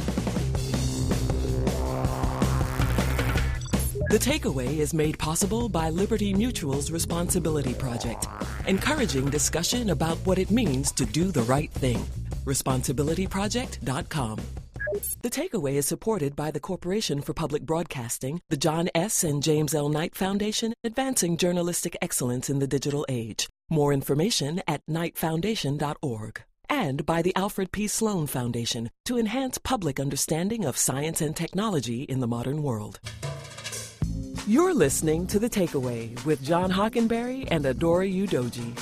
The Takeaway is made possible by Liberty Mutual's Responsibility Project, encouraging discussion about what it means to do the right thing. responsibility project dot com. The Takeaway is supported by the Corporation for Public Broadcasting, the John S. and James L. Knight Foundation, advancing journalistic excellence in the digital age. More information at knight foundation dot org. And by the Alfred P. Sloan Foundation, to enhance public understanding of science and technology in the modern world. You're listening to The Takeaway with John Hockenberry and Adora Udoji.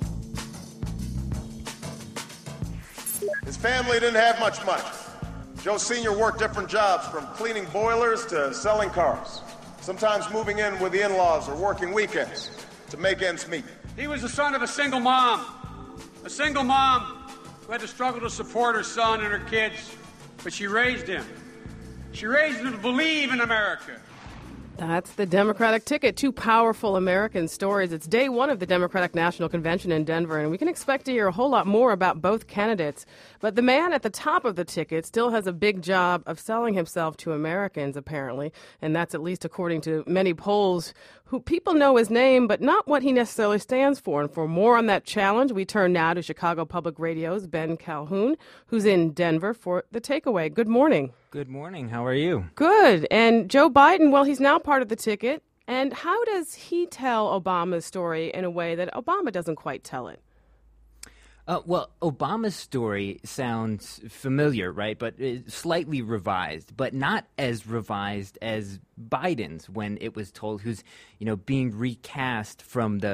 His family didn't have much money. Joe Senior worked different jobs, from cleaning boilers to selling cars, sometimes moving in with the in-laws or working weekends to make ends meet. He was the son of a single mom, a single mom who had to struggle to support her son and her kids, but she raised him. She raised him to believe in America. That's the Democratic ticket. Two powerful American stories. It's day one of the Democratic National Convention in Denver, and we can expect to hear a whole lot more about both candidates. But the man at the top of the ticket still has a big job of selling himself to Americans, apparently, and that's at least according to many polls. Who people know his name, but not what he necessarily stands for. And for more on that challenge, we turn now to Chicago Public Radio's Ben Calhoun, who's in Denver for The Takeaway. Good morning. Good morning. How are you? Good. And Joe Biden, well, he's now part of the ticket. And how does he tell Obama's story in a way that Obama doesn't quite tell it? Uh, well, Obama's story sounds familiar, right? But it's slightly revised, but not as revised as Biden's when it was told, who's, you know, being recast from the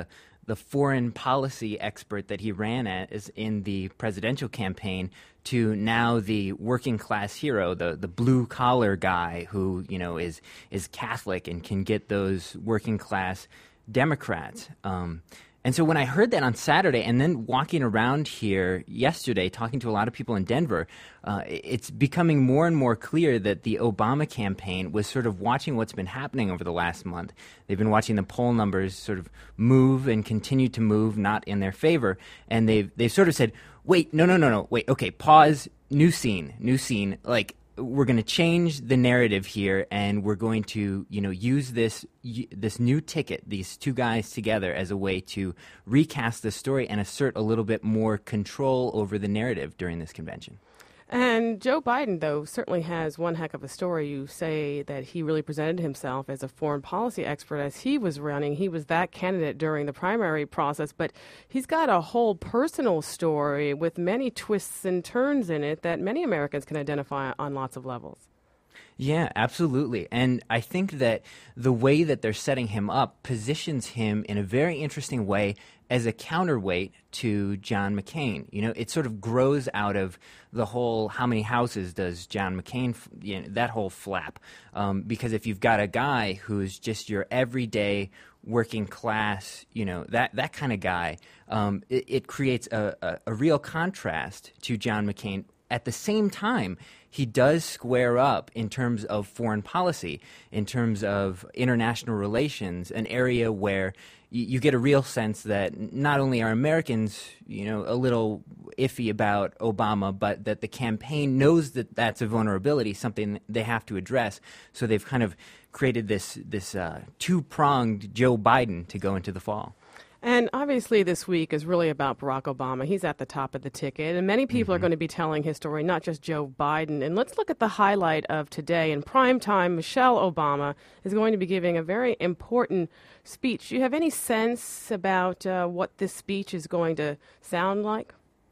the foreign policy expert that he ran as in the presidential campaign to now the working class hero, the the blue collar guy who, you know, is is Catholic and can get those working class Democrats. Um, and so when I heard that on Saturday, and then walking around here yesterday, talking to a lot of people in Denver, uh, it's becoming more and more clear that the Obama campaign was sort of watching what's been happening over the last month. They've been watching the poll numbers sort of move and continue to move, not in their favor. And they've they've sort of said, wait, no, no, no, no, wait, okay, pause, new scene, new scene, like, we're going to change the narrative here, and we're going to, you know, use this this new ticket, these two guys together, as a way to recast the story and assert a little bit more control over the narrative during this convention. And Joe Biden, though, certainly has one heck of a story. You say that he really presented himself as a foreign policy expert as he was running. He was that candidate during the primary process, but he's got a whole personal story with many twists and turns in it that many Americans can identify on lots of levels. Yeah, absolutely. And I think that the way that they're setting him up positions him in a very interesting way as a counterweight to John McCain. You know, it sort of grows out of the whole how many houses does John McCain, you know, that whole flap. Um, because if you've got a guy who's just your everyday working class, you know, that, that kind of guy, um, it, it creates a, a, a real contrast to John McCain. At the same time, he does square up in terms of foreign policy, in terms of international relations, an area where you, you get a real sense that not only are Americans, you know, a little iffy about Obama, but that the campaign knows that that's a vulnerability, something they have to address. So they've kind of created this this uh, two-pronged Joe Biden to go into the fall. And obviously this week is really about Barack Obama. He's at the top of the ticket, and many people mm-hmm. are going to be telling his story, not just Joe Biden. And let's look at the highlight of today. In prime time, Michelle Obama is going to be giving a very important speech. Do you have any sense about uh, what this speech is going to sound like?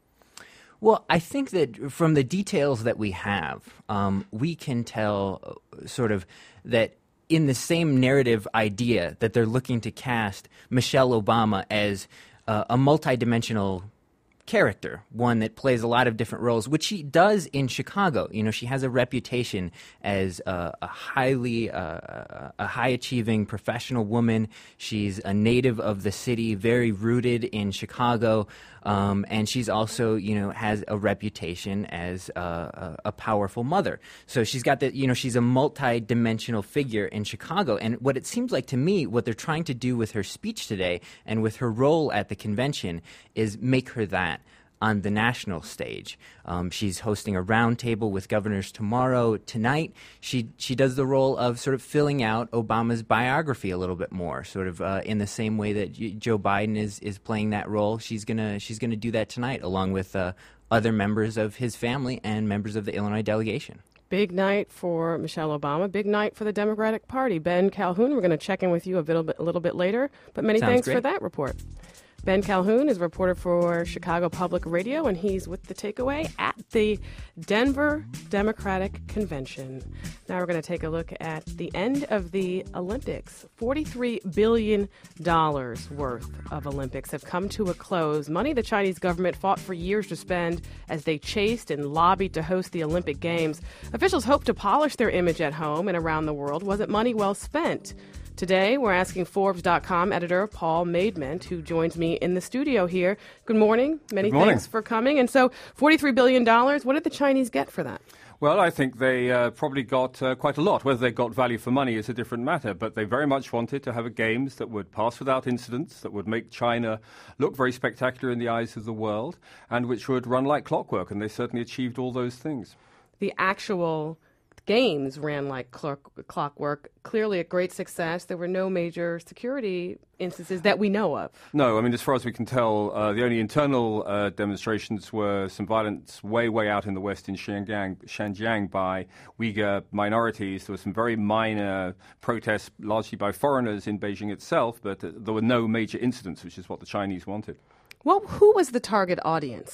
Well, I think that from the details that we have, um, we can tell uh, sort of that in the same narrative idea that they're looking to cast Michelle Obama as uh, a multidimensional character, one that plays a lot of different roles, which she does in Chicago. You know, she has a reputation as a, a highly, uh, a high-achieving professional woman. She's a native of the city, very rooted in Chicago, um, and she's also, you know, has a reputation as a, a, a powerful mother. So she's got that, you know, she's a multi-dimensional figure in Chicago. And what it seems like to me, what they're trying to do with her speech today and with her role at the convention is make her that on the national stage. Um, she's hosting a roundtable with governors tomorrow. Tonight, she she does the role of sort of filling out Obama's biography a little bit more, sort of uh, in the same way that Joe Biden is is playing that role. She's gonna she's gonna do that tonight, along with uh, other members of his family and members of the Illinois delegation. Big night for Michelle Obama. Big night for the Democratic Party. Ben Calhoun, we're going to check in with you a little bit, a little bit later. But many Sounds thanks great. for that report. Ben Calhoun is a reporter for Chicago Public Radio, and he's with The Takeaway at the Denver Democratic Convention. Now we're going to take a look at the end of the Olympics. forty-three billion dollars worth of Olympics have come to a close. Money the Chinese government fought for years to spend as they chased and lobbied to host the Olympic Games. Officials hope to polish their image at home and around the world. Was it money well spent? Today, we're asking Forbes dot com editor Paul Maidment, who joins me in the studio here. Good morning. Many Good morning. thanks for coming. And so, forty-three billion dollars, what did the Chinese get for that? Well, I think they uh, probably got uh, quite a lot. Whether they got value for money is a different matter, but they very much wanted to have a games that would pass without incidents, that would make China look very spectacular in the eyes of the world, and which would run like clockwork, and they certainly achieved all those things. The actual games ran like clock, clockwork. Clearly a great success. There were no major security instances that we know of. No, I mean, as far as we can tell, uh, the only internal uh, demonstrations were some violence way, way out in the west in Xinjiang, Xinjiang by Uyghur minorities. There were some very minor protests, largely by foreigners in Beijing itself, but uh, there were no major incidents, which is what the Chinese wanted. Well, who was the target audience?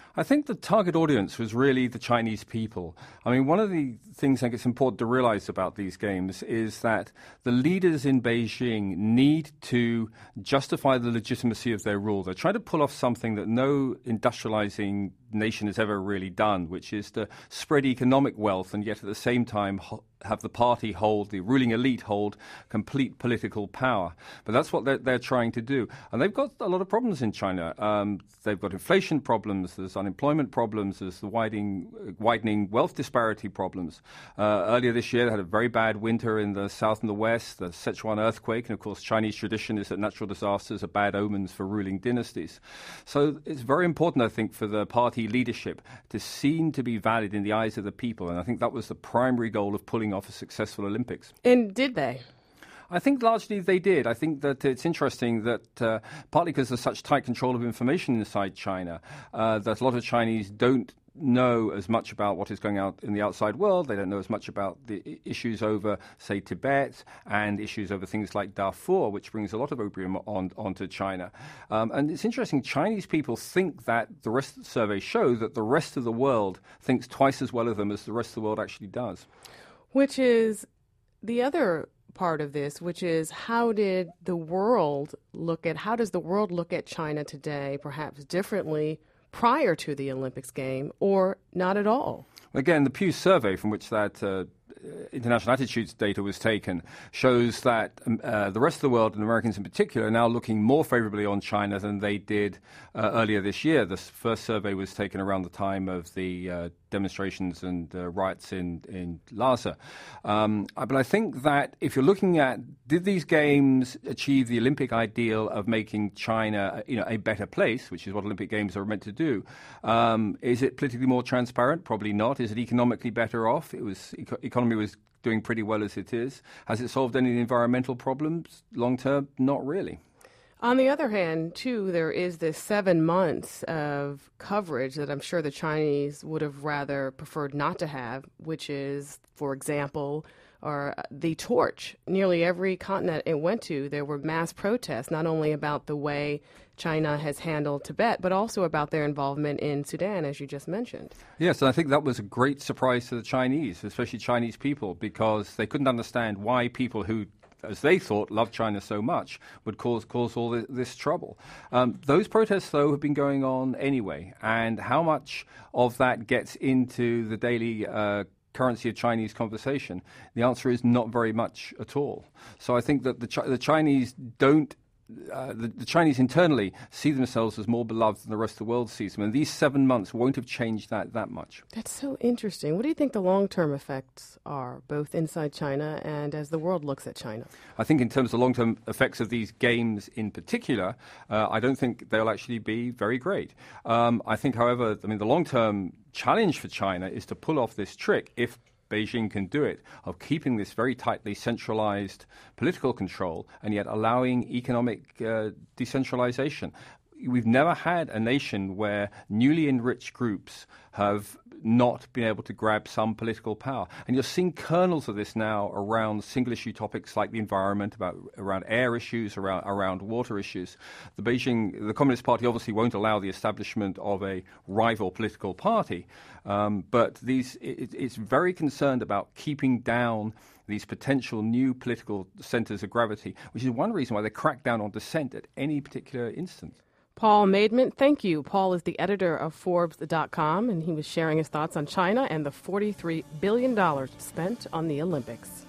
I think the target audience was really the Chinese people. I mean, one of the things I think it's important to realize about these games is that the leaders in Beijing need to justify the legitimacy of their rule. They're trying to pull off something that no industrializing nation has ever really done, which is to spread economic wealth and yet at the same time ho- have the party hold, the ruling elite hold, complete political power. But that's what they're, they're trying to do. And they've got a lot of problems in China. Um, they've got inflation problems, there's unemployment problems, there's the widening, widening wealth disparity problems. Uh, earlier this year, they had a very bad winter in the south and the west, the Sichuan earthquake, and of course, Chinese tradition is that natural disasters are bad omens for ruling dynasties. So it's very important, I think, for the party leadership to seem to be valid in the eyes of the people. And I think that was the primary goal of pulling off a successful Olympics. And did they? I think largely they did. I think that it's interesting that uh, partly because there's such tight control of information inside China, uh, that a lot of Chinese don't know as much about what is going on in the outside world. They don't know as much about the issues over, say, Tibet and issues over things like Darfur, which brings a lot of opium on, onto China. Um, and it's interesting, Chinese people think that the rest of the surveys show that the rest of the world thinks twice as well of them as the rest of the world actually does. Which is the other part of this, which is how did the world look at, how does the world look at China today, perhaps differently prior to the Olympics game, or not at all? Again, the Pew survey from which that uh, international attitudes data was taken shows that um, uh, the rest of the world, and Americans in particular, are now looking more favorably on China than they did uh, earlier this year. The first survey was taken around the time of the uh, demonstrations and uh, riots in, in Lhasa. Um, but I think that if you're looking at, did these games achieve the Olympic ideal of making China, you know, a better place, which is what Olympic Games are meant to do? Um, is it politically more transparent? Probably not. Is it economically better off? It was eco- economy was doing pretty well as it is. Has it solved any environmental problems long term? Not really. On the other hand, too, there is this seven months of coverage that I'm sure the Chinese would have rather preferred not to have, which is, for example, or the torch. Nearly every continent it went to, there were mass protests, not only about the way China has handled Tibet, but also about their involvement in Sudan, as you just mentioned. Yes, and I think that was a great surprise to the Chinese, especially Chinese people, because they couldn't understand why people who, as they thought, loved China so much, would cause cause all this, this trouble. Um, those protests, though, have been going on anyway, and how much of that gets into the daily uh, currency of Chinese conversation? The answer is not very much at all. So I think that the, Ch- the Chinese don't Uh, the, the Chinese internally see themselves as more beloved than the rest of the world sees them, and these seven months won't have changed that that much. That's so interesting. What do you think the long-term effects are, both inside China and as the world looks at China? I think in terms of the long-term effects of these games in particular, uh, I don't think they'll actually be very great. Um, I think, however, I mean, the long-term challenge for China is to pull off this trick, if Beijing can do it, of keeping this very tightly centralized political control and yet allowing economic uh, decentralization. We've never had a nation where newly enriched groups have not been able to grab some political power. And you're seeing kernels of this now around single-issue topics like the environment, about around air issues, around around water issues. The Beijing, the Communist Party obviously won't allow the establishment of a rival political party, um, but these it, it's very concerned about keeping down these potential new political centers of gravity, which is one reason why they crack down on dissent at any particular instance. Paul Maidment, thank you. Paul is the editor of Forbes dot com, and he was sharing his thoughts on China and the forty-three billion dollars spent on the Olympics.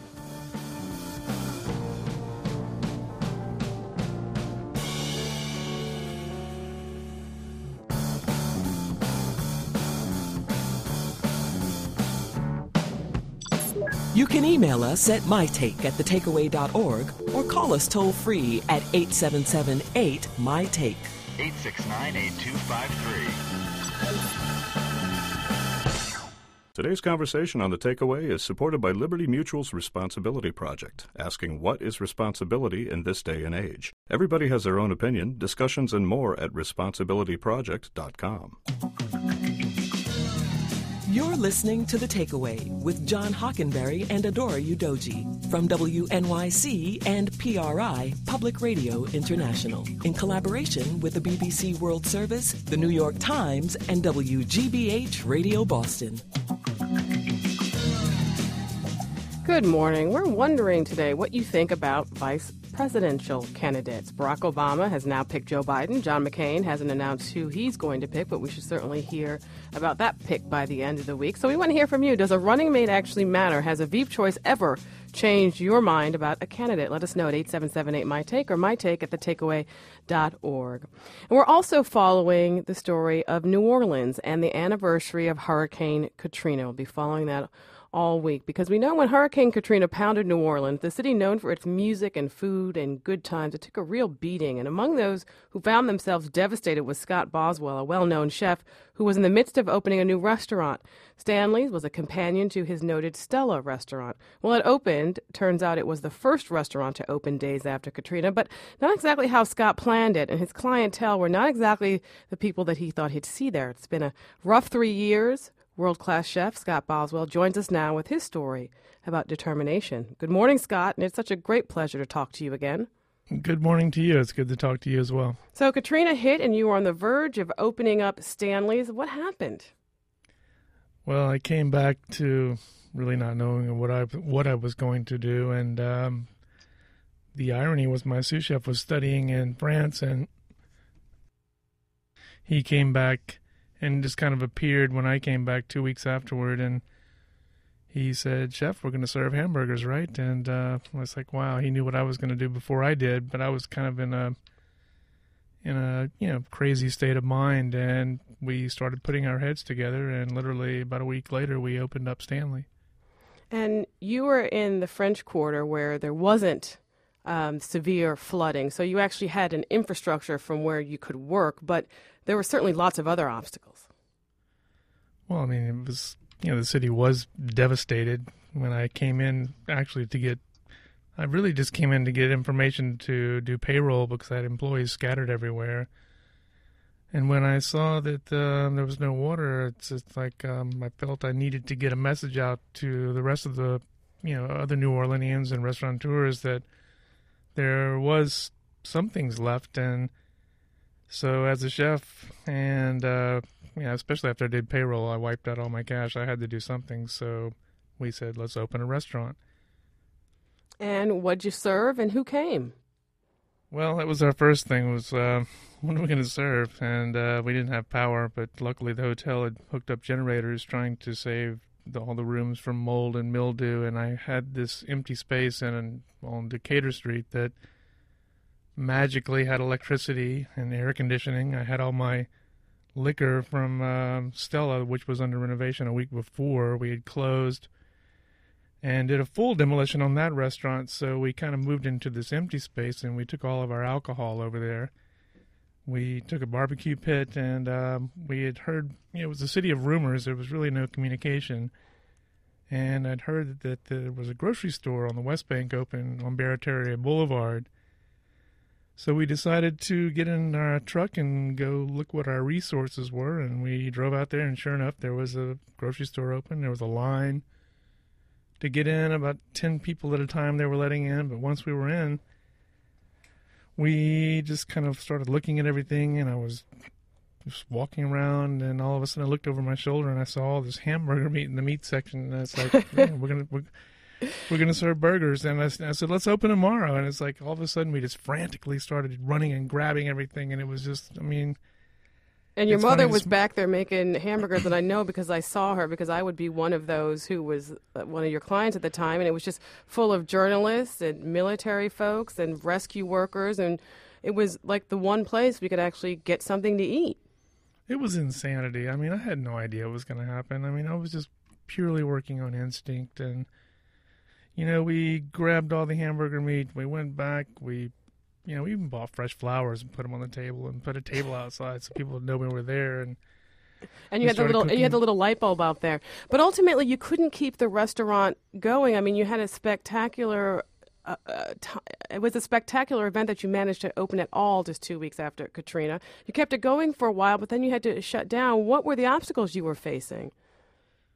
You can email us at mytake at the takeaway dot org or call us toll-free at eight seven seven eight, M Y Take. eight six nine, eight two five three. Today's conversation on The Takeaway is supported by Liberty Mutual's Responsibility Project, asking what is responsibility in this day and age. Everybody has their own opinion. Discussions and more at responsibility project dot com. You're listening to The Takeaway with John Hockenberry and Adora Udoji from W N Y C and P R I Public Radio International in collaboration with the B B C World Service, the New York Times, and W G B H Radio Boston. Good morning. We're wondering today what you think about vice presidential candidates. Barack Obama has now picked Joe Biden. John McCain hasn't announced who he's going to pick, but we should certainly hear about that pick by the end of the week. So we want to hear from you. Does a running mate actually matter? Has a Veep choice ever changed your mind about a candidate? Let us know at eight seven seven eight, M Y take or mytake at the takeaway dot org. And we're also following the story of New Orleans and the anniversary of Hurricane Katrina. We'll be following that all week, because we know when Hurricane Katrina pounded New Orleans, the city known for its music and food and good times, it took a real beating. And among those who found themselves devastated was Scott Boswell, a well-known chef who was in the midst of opening a new restaurant. Stanley's was a companion to his noted Stella restaurant. Well, it opened. Turns out it was the first restaurant to open days after Katrina, but not exactly how Scott planned it, and his clientele were not exactly the people that he thought he'd see there. It's been a rough three years. World-class chef Scott Boswell joins us now with his story about determination. Good morning, Scott, and it's such a great pleasure to talk to you again. Good morning to you. It's good to talk to you as well. So Katrina hit, and you were on the verge of opening up Stanley's. What happened? Well, I came back to really not knowing what I what I was going to do, and um, the irony was my sous chef was studying in France, and he came back and just kind of appeared when I came back two weeks afterward, and he said, "Chef, we're going to serve hamburgers, right?" And uh, I was like, "Wow!" He knew what I was going to do before I did, but I was kind of in a in a you know crazy state of mind, and we started putting our heads together, and literally about a week later, we opened up Stanley. And you were in the French Quarter where there wasn't um, severe flooding, so you actually had an infrastructure from where you could work, but there were certainly lots of other obstacles. Well, I mean, it was, you know, the city was devastated when I came in actually to get, I really just came in to get information to do payroll because I had employees scattered everywhere. And when I saw that uh, there was no water, it's, it's like um, I felt I needed to get a message out to the rest of the, you know, other New Orleanians and restaurateurs that there was some things left. And so as a chef, and uh, you know, especially after I did payroll, I wiped out all my cash. I had to do something, so we said, let's open a restaurant. And what'd you serve, and who came? Well, that was our first thing, was uh, what are we going to serve? And uh, we didn't have power, but luckily the hotel had hooked up generators trying to save the, all the rooms from mold and mildew, and I had this empty space in, on Decatur Street that magically had electricity and air conditioning. I had all my liquor from uh, Stella, which was under renovation a week before. We had closed and did a full demolition on that restaurant, so we kind of moved into this empty space, and we took all of our alcohol over there. We took a barbecue pit, and um, we had heard, you know, it was a city of rumors. There was really no communication. And I'd heard that there was a grocery store on the West Bank open on Barataria Boulevard. So we decided to get in our truck and go look what our resources were, and we drove out there, and sure enough, there was a grocery store open. There was a line to get in, about ten people at a time they were letting in, but once we were in, we just kind of started looking at everything, and I was just walking around, and all of a sudden I looked over my shoulder, and I saw all this hamburger meat in the meat section, and it's like, yeah, we're going to... We're, We're going to serve burgers. And I, I said, let's open tomorrow. And it's like all of a sudden we just frantically started running and grabbing everything. And it was just, I mean. And your mother was back there making hamburgers. And I know because I saw her, because I would be one of those who was one of your clients at the time. And it was just full of journalists and military folks and rescue workers. And it was like the one place we could actually get something to eat. It was insanity. I mean, I had no idea what was going to happen. I mean, I was just purely working on instinct. And you know, we grabbed all the hamburger meat. We went back. We, you know, we even bought fresh flowers and put them on the table and put a table outside so people would know we were there. And and you had the little, cooking. you had the little light bulb out there. But ultimately, you couldn't keep the restaurant going. I mean, you had a spectacular. Uh, uh, t- it was a spectacular event that you managed to open at all just two weeks after Katrina. You kept it going for a while, but then you had to shut down. What were the obstacles you were facing?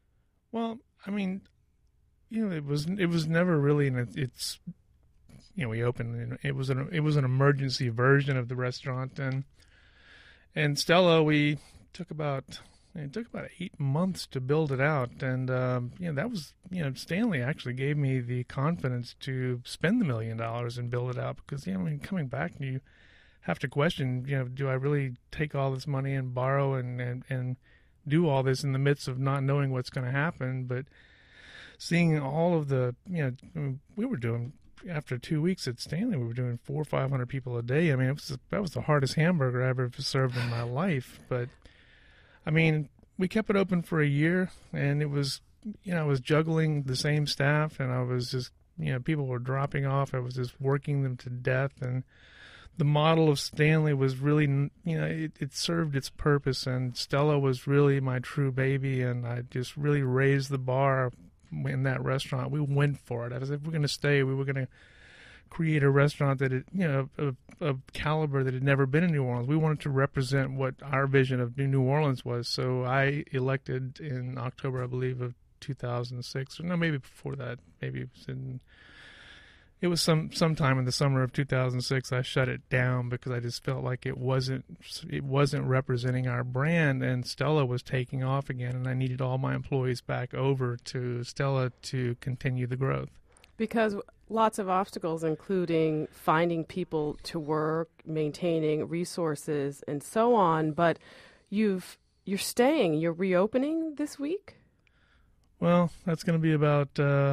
Well, I mean, you know, it was it was never really an it's you know we opened it was an it was an emergency version of the restaurant, and and Stella we took about it took about eight months to build it out, and um, you know that was you know Stanley actually gave me the confidence to spend the million dollars and build it out, because you know I mean coming back you have to question you know do I really take all this money and borrow and and, and do all this in the midst of not knowing what's going to happen, but seeing all of the, you know, I mean, we were doing, after two weeks at Stanley, we were doing four or five hundred people a day. I mean, it was that was the hardest hamburger I've ever served in my life. But, I mean, we kept it open for a year, and it was, you know, I was juggling the same staff, and I was just, you know, people were dropping off. I was just working them to death, and the model of Stanley was really, you know, it, it served its purpose, and Stella was really my true baby, and I just really raised the bar in that restaurant. We went for it. I was, if we're going to stay, we were going to create a restaurant that, it, you know, of, of caliber that had never been in New Orleans. We wanted to represent what our vision of New Orleans was. So I elected in October, I believe, of two thousand six, or no, maybe before that, maybe it was in... It was some sometime in the summer of two thousand six. I shut it down because I just felt like it wasn't it wasn't representing our brand, and Stella was taking off again, and I needed all my employees back over to Stella to continue the growth. Because lots of obstacles, including finding people to work, maintaining resources, and so on. But you've you're staying. You're reopening this week. Well, that's going to be about. Uh,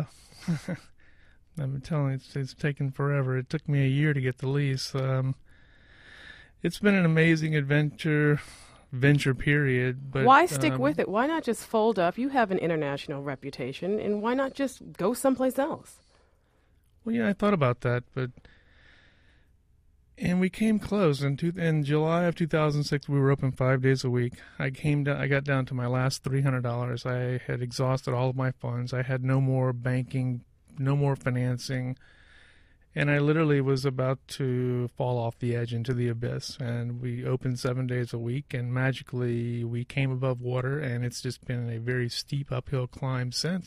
I've been telling you, it's, it's taken forever. It took me a year to get the lease. Um, it's been an amazing adventure, venture period. But why stick um, with it? Why not just fold up? You have an international reputation, and why not just go someplace else? Well, yeah, I thought about that, but and we came close. In, two, in July of two thousand six, we were open five days a week. I came down. I got down to my last three hundred dollars. I had exhausted all of my funds. I had no more banking. No more financing, and I literally was about to fall off the edge into the abyss. And we opened seven days a week, and magically we came above water, and it's just been a very steep uphill climb since.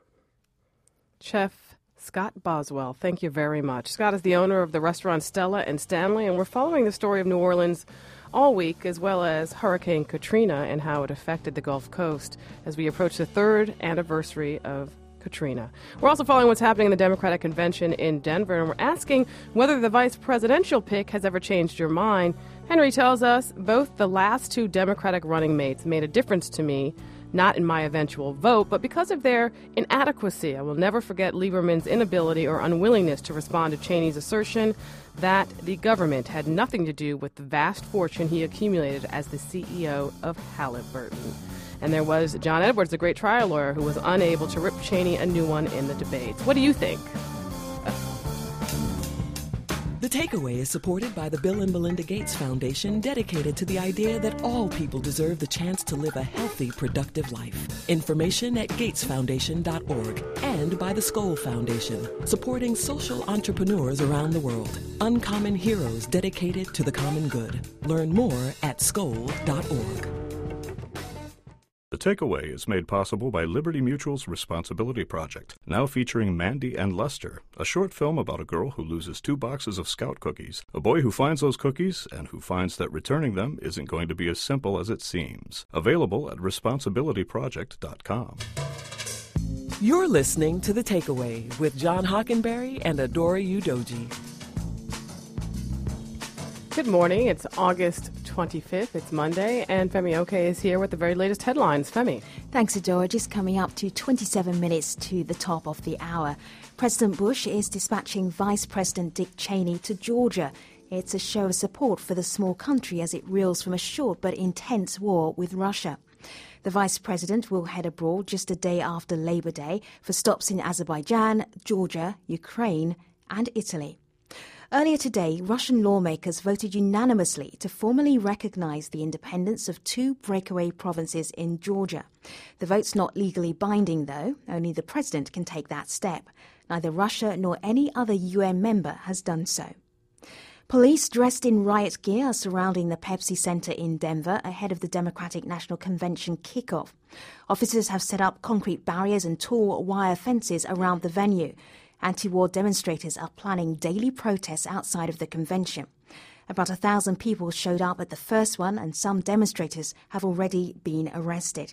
Chef Scott Boswell, thank you very much. Scott is the owner of the restaurant Stella and Stanley, and we're following the story of New Orleans all week, as well as Hurricane Katrina and how it affected the Gulf Coast as we approach the third anniversary of Katrina. We're also following what's happening in the Democratic Convention in Denver, and we're asking whether the vice presidential pick has ever changed your mind. Henry tells us, both the last two Democratic running mates made a difference to me, not in my eventual vote, but because of their inadequacy. I will never forget Lieberman's inability or unwillingness to respond to Cheney's assertion that the government had nothing to do with the vast fortune he accumulated as the C E O of Halliburton. And there was John Edwards, the great trial lawyer, who was unable to rip Cheney a new one in the debates. What do you think? The Takeaway is supported by the Bill and Melinda Gates Foundation, dedicated to the idea that all people deserve the chance to live a healthy, productive life. Information at gates foundation dot org. And by the Skoll Foundation, supporting social entrepreneurs around the world. Uncommon heroes dedicated to the common good. Learn more at skoll dot org. The Takeaway is made possible by Liberty Mutual's Responsibility Project, now featuring Mandy and Lester, a short film about a girl who loses two boxes of Scout cookies, a boy who finds those cookies, and who finds that returning them isn't going to be as simple as it seems. Available at responsibility project dot com. You're listening to The Takeaway with John Hockenberry and Adora Udoji. Good morning. It's August twenty-fifth. It's Monday, and Femi Oke is here with the very latest headlines. Femi. Thanks, Adora. Just coming up to twenty-seven minutes to the top of the hour. President Bush is dispatching Vice President Dick Cheney to Georgia. It's a show of support for the small country as it reels from a short but intense war with Russia. The Vice President will head abroad just a day after Labor Day for stops in Azerbaijan, Georgia, Ukraine, and Italy. Earlier today, Russian lawmakers voted unanimously to formally recognize the independence of two breakaway provinces in Georgia. The vote's not legally binding, though. Only the president can take that step. Neither Russia nor any other U N member has done so. Police dressed in riot gear are surrounding the Pepsi Center in Denver ahead of the Democratic National Convention kickoff. Officers have set up concrete barriers and tall wire fences around the venue. Anti-war demonstrators are planning daily protests outside of the convention. About a thousand people showed up at the first one, and some demonstrators have already been arrested.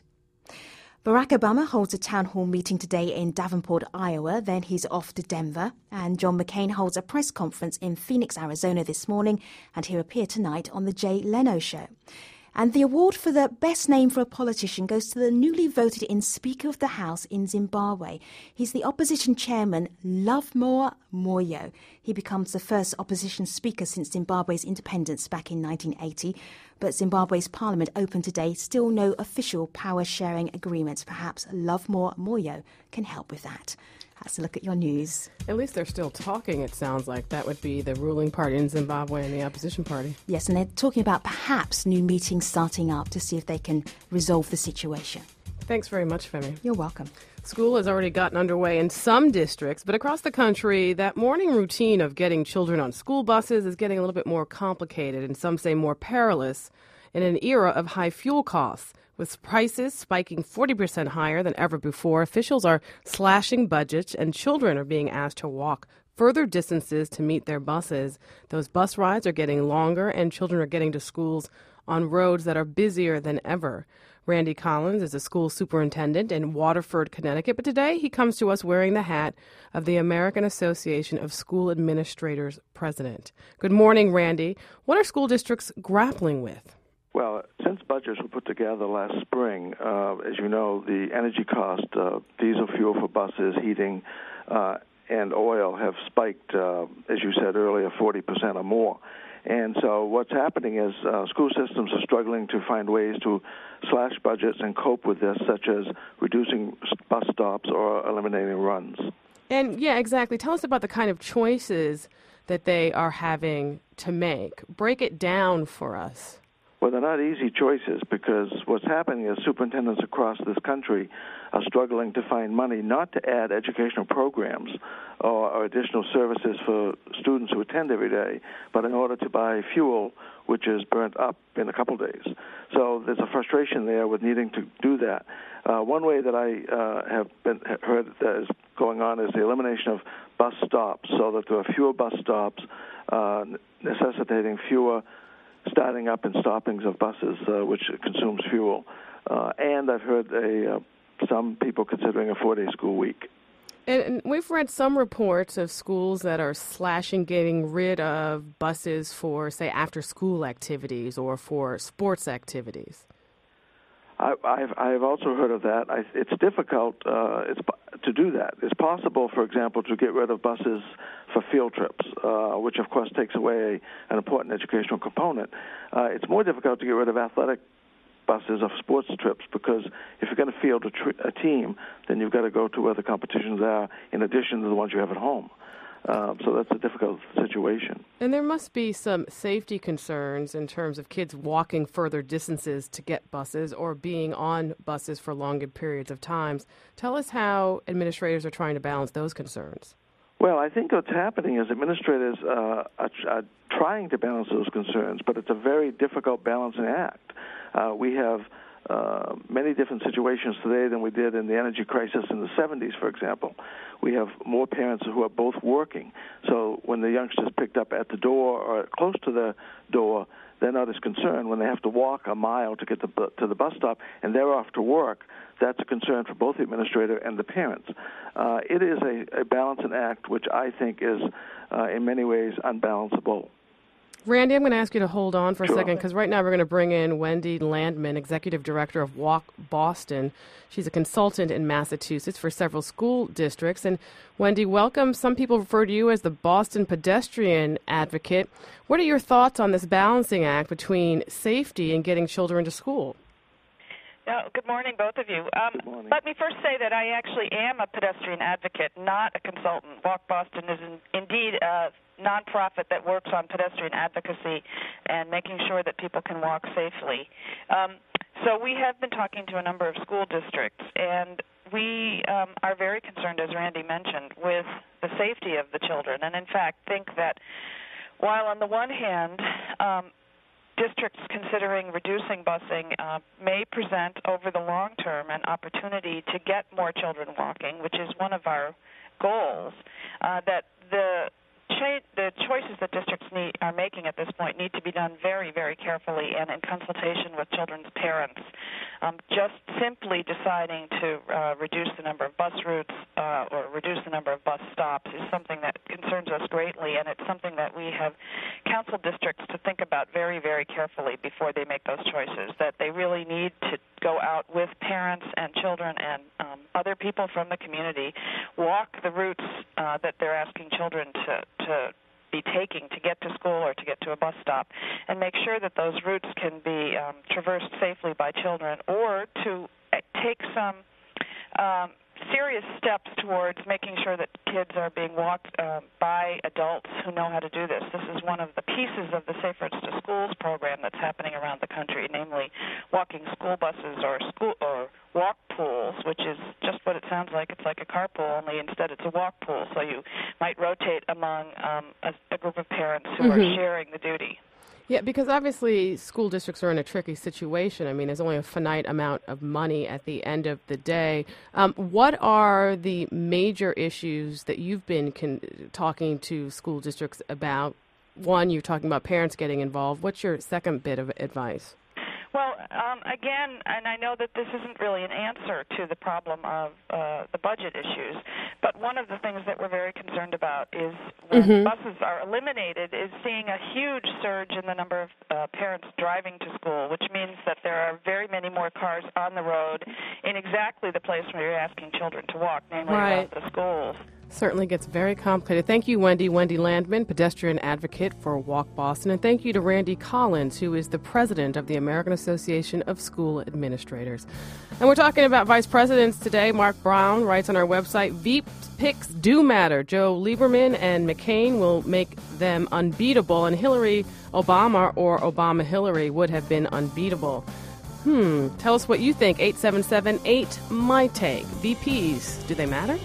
Barack Obama holds a town hall meeting today in Davenport, Iowa. Then he's off to Denver. And John McCain holds a press conference in Phoenix, Arizona this morning, and he'll appear tonight on The Jay Leno Show. And the award for the best name for a politician goes to the newly voted-in Speaker of the House in Zimbabwe. He's the opposition chairman, Lovemore Moyo. He becomes the first opposition speaker since Zimbabwe's independence back in nineteen eighty. But Zimbabwe's parliament opened today, still no official power-sharing agreements. Perhaps Lovemore Moyo can help with that. That's a look at your news. At least they're still talking, it sounds like. That would be the ruling party in Zimbabwe and the opposition party. Yes, and they're talking about perhaps new meetings starting up to see if they can resolve the situation. Thanks very much, Femi. You're welcome. School has already gotten underway in some districts, but across the country, that morning routine of getting children on school buses is getting a little bit more complicated, and some say more perilous, in an era of high fuel costs. With prices spiking forty percent higher than ever before, officials are slashing budgets and children are being asked to walk further distances to meet their buses. Those bus rides are getting longer and children are getting to schools on roads that are busier than ever. Randy Collins is a school superintendent in Waterford, Connecticut, but today he comes to us wearing the hat of the American Association of School Administrators president. Good morning, Randy. What are school districts grappling with? Well, since budgets were put together last spring, uh, as you know, the energy cost, uh, diesel fuel for buses, heating, uh, and oil have spiked, uh, as you said earlier, forty percent or more. And so what's happening is uh, school systems are struggling to find ways to slash budgets and cope with this, such as reducing bus stops or eliminating runs. And, yeah, exactly. Tell us about the kind of choices that they are having to make. Break it down for us. Well, they're not easy choices because what's happening is superintendents across this country are struggling to find money not to add educational programs or, or additional services for students who attend every day, but in order to buy fuel, which is burnt up in a couple days. So there's a frustration there with needing to do that. Uh, one way that I uh, have been heard that is going on is the elimination of bus stops so that there are fewer bus stops, uh, necessitating fewer starting up and stoppings of buses, uh, which consumes fuel. Uh, and I've heard a, uh, some people considering a four-day school week. And, and we've read some reports of schools that are slashing, getting rid of buses for, say, after-school activities or for sports activities. I, I've, I've also heard of that. I, it's difficult uh, it's, to do that. It's possible, for example, to get rid of buses for field trips, uh, which, of course, takes away an important educational component. Uh, it's more difficult to get rid of athletic buses of sports trips because if you're going to field a, tr- a team, then you've got to go to where the competitions are in addition to the ones you have at home. Um, so that's a difficult situation. And there must be some safety concerns in terms of kids walking further distances to get buses or being on buses for longer periods of time. Tell us how administrators are trying to balance those concerns. Well, I think what's happening is administrators uh, are, are trying to balance those concerns, but it's a very difficult balancing act. Uh, we have Uh, many different situations today than we did in the energy crisis in the seventies, for example. We have more parents who are both working. So when the youngsters picked up at the door or close to the door, they're not as concerned. When they have to walk a mile to get the, to the bus stop and they're off to work, that's a concern for both the administrator and the parents. Uh, it is a, a balancing act which I think is uh, in many ways unbalanceable. Randy, I'm going to ask you to hold on for a Sure. second because right now we're going to bring in Wendy Landman, Executive Director of Walk Boston. She's a consultant in Massachusetts for several school districts. And Wendy, welcome. Some people refer to you as the Boston pedestrian advocate. What are your thoughts on this balancing act between safety and getting children to school? No, good morning, both of you. Um, let me first say that I actually am a pedestrian advocate, not a consultant. Walk Boston is in, indeed a nonprofit that works on pedestrian advocacy and making sure that people can walk safely. Um, so we have been talking to a number of school districts, and we um, are very concerned, as Randy mentioned, with the safety of the children, and in fact think that while on the one hand, um, districts considering reducing busing uh, may present over the long term an opportunity to get more children walking, which is one of our goals, uh, that the Cha- the choices that districts need, are making at this point need to be done very, very carefully and in consultation with children's parents. Um, just simply deciding to uh, reduce the number of bus routes uh, or reduce the number of bus stops is something that concerns us greatly, and it's something that we have counseled districts to think about very, very carefully before they make those choices, that they really need to go out with parents and children and um, other people from the community, walk the routes uh, that they're asking children to to be taking to get to school or to get to a bus stop, and make sure that those routes can be um, traversed safely by children, or to take some um, serious steps towards making sure that kids are being walked uh, by adults who know how to do this. This is one of the pieces of the Safe Routes to Schools program that's happening around the country, namely walking school buses or school or walk pools, which is just what it sounds like. It's like a carpool, only instead it's a walk pool. So you might rotate among um, a, a group of parents who Mm-hmm. are sharing the duty. Yeah, because obviously school districts are in a tricky situation. I mean, there's only a finite amount of money at the end of the day. Um, what are the major issues that you've been con- talking to school districts about? One, you're talking about parents getting involved. What's your second bit of advice? Well, um, again, and I know that this isn't really an answer to the problem of uh, the budget issues, but one of the things that we're very concerned about is when Mhm. buses are eliminated is seeing a huge surge in the number of uh, parents driving to school, which means that there are very many more cars on the road in exactly the place where you're asking children to walk, namely Right. around the schools. Certainly gets very complicated. Thank you, Wendy. Wendy Landman, pedestrian advocate for Walk Boston. And thank you to Randy Collins, who is the president of the American Association of School Administrators. And we're talking about vice presidents today. Mark Brown writes on our website, Veep picks do matter. Joe Lieberman and McCain will make them unbeatable, and Hillary Obama or Obama Hillary would have been unbeatable. Hmm. Tell us what you think. eight seven seven eight, M Y T A G. V Ps, do they matter?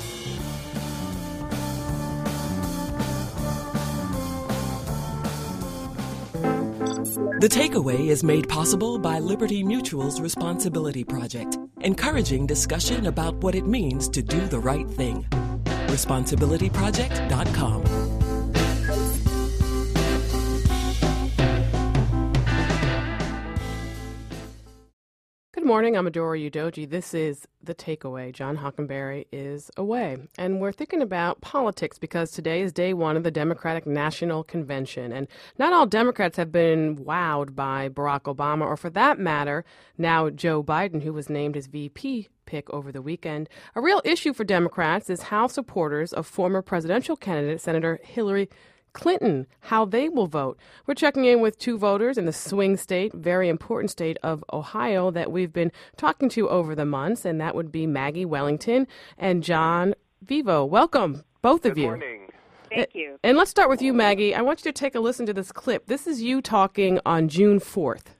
The Takeaway is made possible by Liberty Mutual's Responsibility Project, encouraging discussion about what it means to do the right thing. responsibility project dot com. Good morning. I'm Adora Udoji. This is The Takeaway. John Hockenberry is away. And we're thinking about politics because today is day one of the Democratic National Convention. And not all Democrats have been wowed by Barack Obama, or for that matter, now Joe Biden, who was named as V P pick over the weekend. A real issue for Democrats is how supporters of former presidential candidate Senator Hillary Clinton, how they will vote. We're checking in with two voters in the swing state, very important state of Ohio that we've been talking to over the months, and that would be Maggie Wellington and John Vivo. Welcome, both of Good you. morning. Thank you. And let's start with you, Maggie. I want you to take a listen to this clip. This is you talking on June fourth.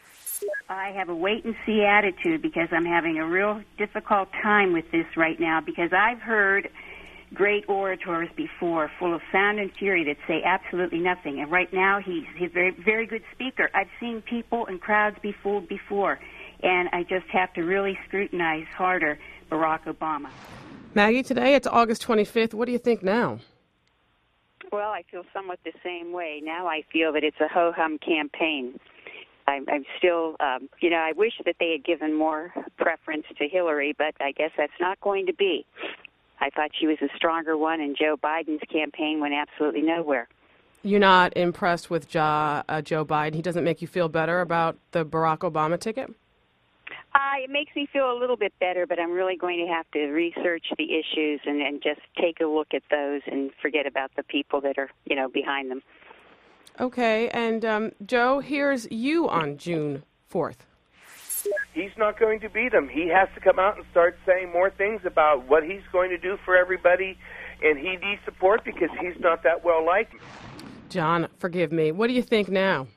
I have a wait-and-see attitude because I'm having a real difficult time with this right now, because I've heard great orators before, full of sound and fury, that say absolutely nothing. And right now, he's he's a very, very good speaker. I've seen people and crowds be fooled before, and I just have to really scrutinize harder Barack Obama. Maggie, today it's August twenty-fifth. What do you think now? Well, I feel somewhat the same way. Now I feel that it's a ho-hum campaign. I'm, I'm still, um, you know, I wish that they had given more preference to Hillary, but I guess that's not going to be. I thought she was a stronger one, and Joe Biden's campaign went absolutely nowhere. You're not impressed with jo- uh, Joe Biden? He doesn't make you feel better about the Barack Obama ticket? Uh, it makes me feel a little bit better, but I'm really going to have to research the issues and, and just take a look at those and forget about the people that are, you know, behind them. Okay, and um, Joe, here's you on June fourth. He's not going to beat him. He has to come out and start saying more things about what he's going to do for everybody, and he needs support because he's not that well liked. John, forgive me. What do you think now?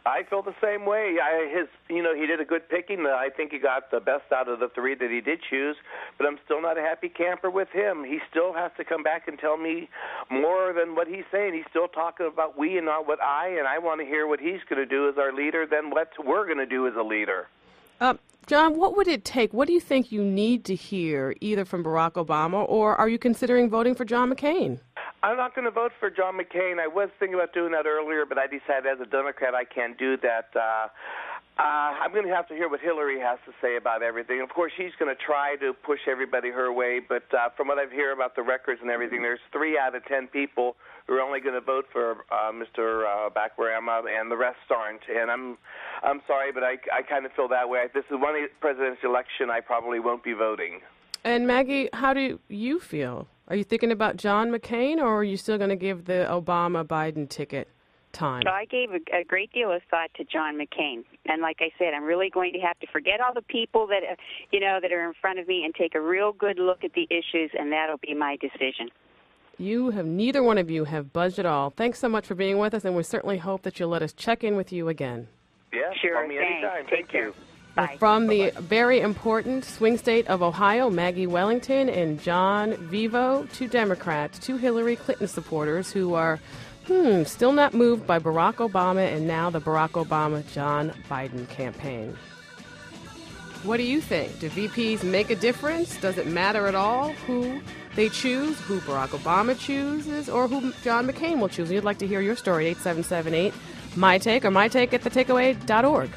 I feel the same way. I, his, you know, he did a good picking. I think he got the best out of the three that he did choose, but I'm still not a happy camper with him. He still has to come back and tell me more than what he's saying. He's still talking about we and not what I, and I want to hear what he's going to do as our leader than what we're going to do as a leader. Uh, John, what would it take? What do you think you need to hear either from Barack Obama, or are you considering voting for John McCain? I'm not going to vote for John McCain. I was thinking about doing that earlier, but I decided as a Democrat I can't do that. Uh, uh, I'm going to have to hear what Hillary has to say about everything. Of course, she's going to try to push everybody her way, but uh, from what I've heard about the records and everything, there's three out of ten people who are only going to vote for uh, Mister Uh, Backwarama, and the rest aren't. And I'm, I'm sorry, but I, I kind of feel that way. If this is one presidential election, I probably won't be voting. And Maggie, how do you feel? Are you thinking about John McCain, or are you still going to give the Obama-Biden ticket time? So I gave a, a great deal of thought to John McCain, and like I said, I'm really going to have to forget all the people that, uh, you know, that are in front of me and take a real good look at the issues, and that'll be my decision. You have, neither one of you have budged at all. Thanks so much for being with us, and we certainly hope that you'll let us check in with you again. Yeah, sure. call me Thanks. anytime. Take Thank care. you. Bye. From the very important swing state of Ohio, Maggie Wellington and John Vivo, two Democrats, two Hillary Clinton supporters who are hmm, still not moved by Barack Obama and now the Barack Obama-John Biden campaign. What do you think? Do V Ps make a difference? Does it matter at all who they choose, who Barack Obama chooses, or who John McCain will choose? We'd like to hear your story, eight seven seven eight, my take, or my take at the takeaway dot org.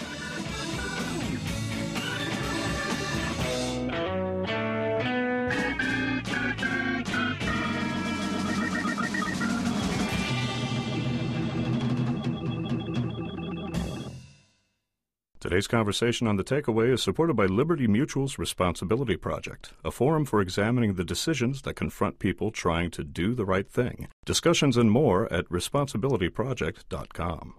Today's conversation on The Takeaway is supported by Liberty Mutual's Responsibility Project, a forum for examining the decisions that confront people trying to do the right thing. Discussions and more at responsibility project dot com.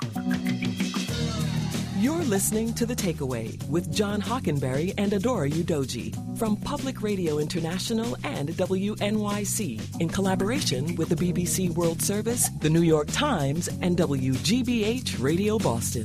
You're listening to The Takeaway with John Hockenberry and Adora Udoji from Public Radio International and W N Y C in collaboration with the B B C World Service, the New York Times, and W G B H Radio Boston.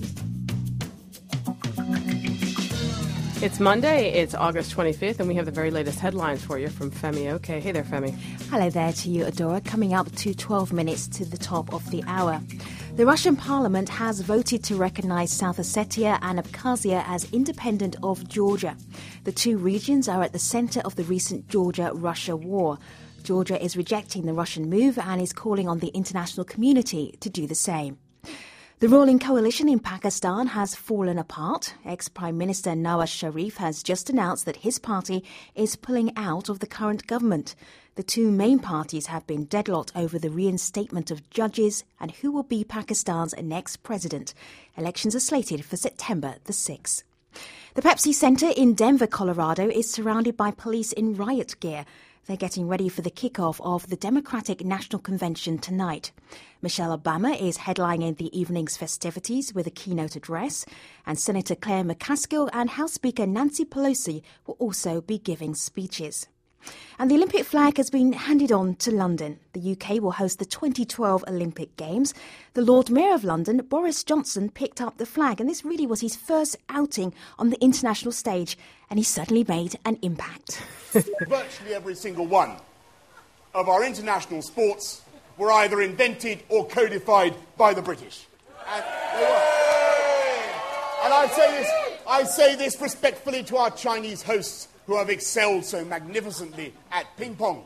It's Monday, it's August twenty-fifth, and we have the very latest headlines for you from Femi OK. Hey there, Femi. Hello there to you, Adora. Coming up to twelve minutes to the top of the hour. The Russian parliament has voted to recognize South Ossetia and Abkhazia as independent of Georgia. The two regions are at the center of the recent Georgia-Russia war. Georgia is rejecting the Russian move and is calling on the international community to do the same. The ruling coalition in Pakistan has fallen apart. Ex-Prime Minister Nawaz Sharif has just announced that his party is pulling out of the current government. The two main parties have been deadlocked over the reinstatement of judges and who will be Pakistan's next president. Elections are slated for September the sixth. The Pepsi Center in Denver, Colorado is surrounded by police in riot gear. They're getting ready for the kickoff of the Democratic National Convention tonight. Michelle Obama is headlining the evening's festivities with a keynote address, and Senator Claire McCaskill and House Speaker Nancy Pelosi will also be giving speeches. And the Olympic flag has been handed on to London. The U K will host the twenty twelve Olympic Games. The Lord Mayor of London, Boris Johnson, picked up the flag, and this really was his first outing on the international stage, and he certainly made an impact. Virtually every single one of our international sports were either invented or codified by the British. And, they were. And I say this, I say this respectfully to our Chinese hosts, who have excelled so magnificently at ping pong.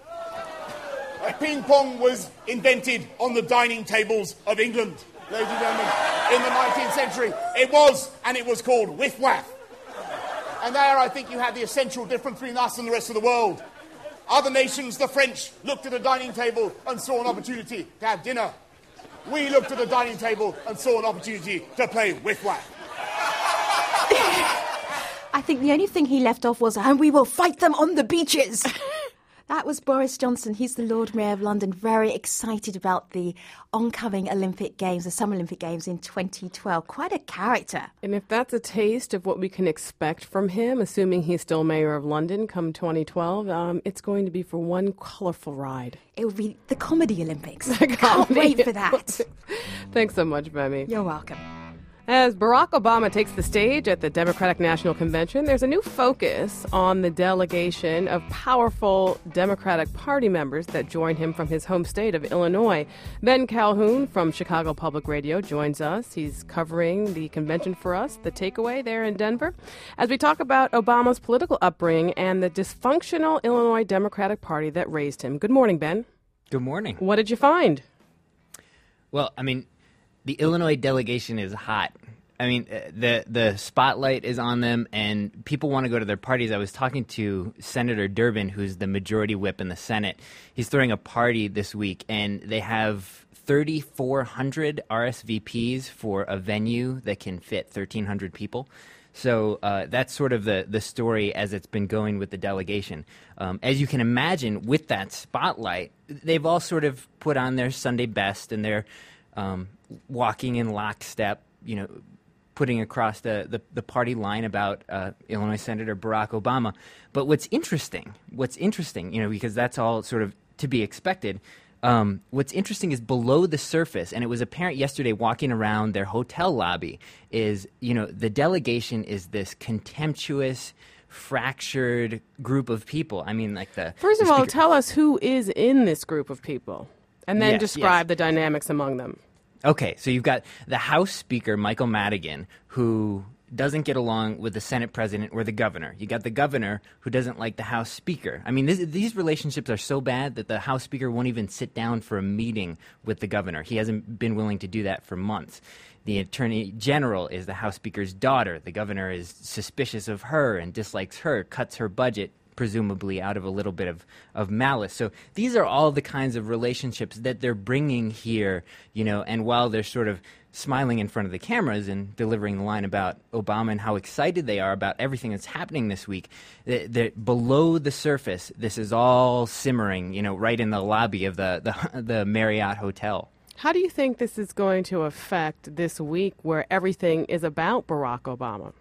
Uh, ping pong was invented on the dining tables of England, ladies and gentlemen, in the nineteenth century. It was, and it was called whiff-waff. And there I think you have the essential difference between us and the rest of the world. Other nations, the French, looked at a dining table and saw an opportunity to have dinner. We looked at a dining table and saw an opportunity to play whiff-waff. I think the only thing he left off was, and we will fight them on the beaches. That was Boris Johnson. He's the Lord Mayor of London, very excited about the oncoming Olympic Games, the Summer Olympic Games in twenty twelve. Quite a character. And if that's a taste of what we can expect from him, assuming he's still Mayor of London come twenty twelve, um, it's going to be for one colorful ride. It will be the Comedy Olympics. The Can't comedy wait for that. Thanks so much, Bemi. You're welcome. As Barack Obama takes the stage at the Democratic National Convention, there's a new focus on the delegation of powerful Democratic Party members that join him from his home state of Illinois. Ben Calhoun from Chicago Public Radio joins us. He's covering the convention for us, The Takeaway, there in Denver, as we talk about Obama's political upbringing and the dysfunctional Illinois Democratic Party that raised him. Good morning, Ben. Good morning. What did you find? Well, I mean, the Illinois delegation is hot. I mean, the the spotlight is on them, and people want to go to their parties. I was talking to Senator Durbin, who's the majority whip in the Senate. He's throwing a party this week, and they have thirty-four hundred R S V Ps for a venue that can fit thirteen hundred people. So uh, that's sort of the, the story as it's been going with the delegation. Um, as you can imagine, with that spotlight, they've all sort of put on their Sunday best, and they're um, walking in lockstep, you know, putting across the, the, the party line about uh, Illinois Senator Barack Obama. But what's interesting, what's interesting, you know, because that's all sort of to be expected, um, what's interesting is below the surface, and it was apparent yesterday walking around their hotel lobby, is, you know, the delegation is this contemptuous, fractured group of people. I mean, like the First of the all, speaker- tell us who is in this group of people, and then Yes, describe yes. the dynamics among them. Okay, so you've got the House Speaker, Michael Madigan, who doesn't get along with the Senate President or the governor. You got the governor who doesn't like the House Speaker. I mean, this, these relationships are so bad that the House Speaker won't even sit down for a meeting with the governor. He hasn't been willing to do that for months. The Attorney General is the House Speaker's daughter. The governor is suspicious of her and dislikes her, cuts her budget, presumably out of a little bit of, of malice. So these are all the kinds of relationships that they're bringing here, you know, and while they're sort of smiling in front of the cameras and delivering the line about Obama and how excited they are about everything that's happening this week, the, the, below the surface, this is all simmering, you know, right in the lobby of the, the, the Marriott Hotel. How do you think this is going to affect this week where everything is about Barack Obama?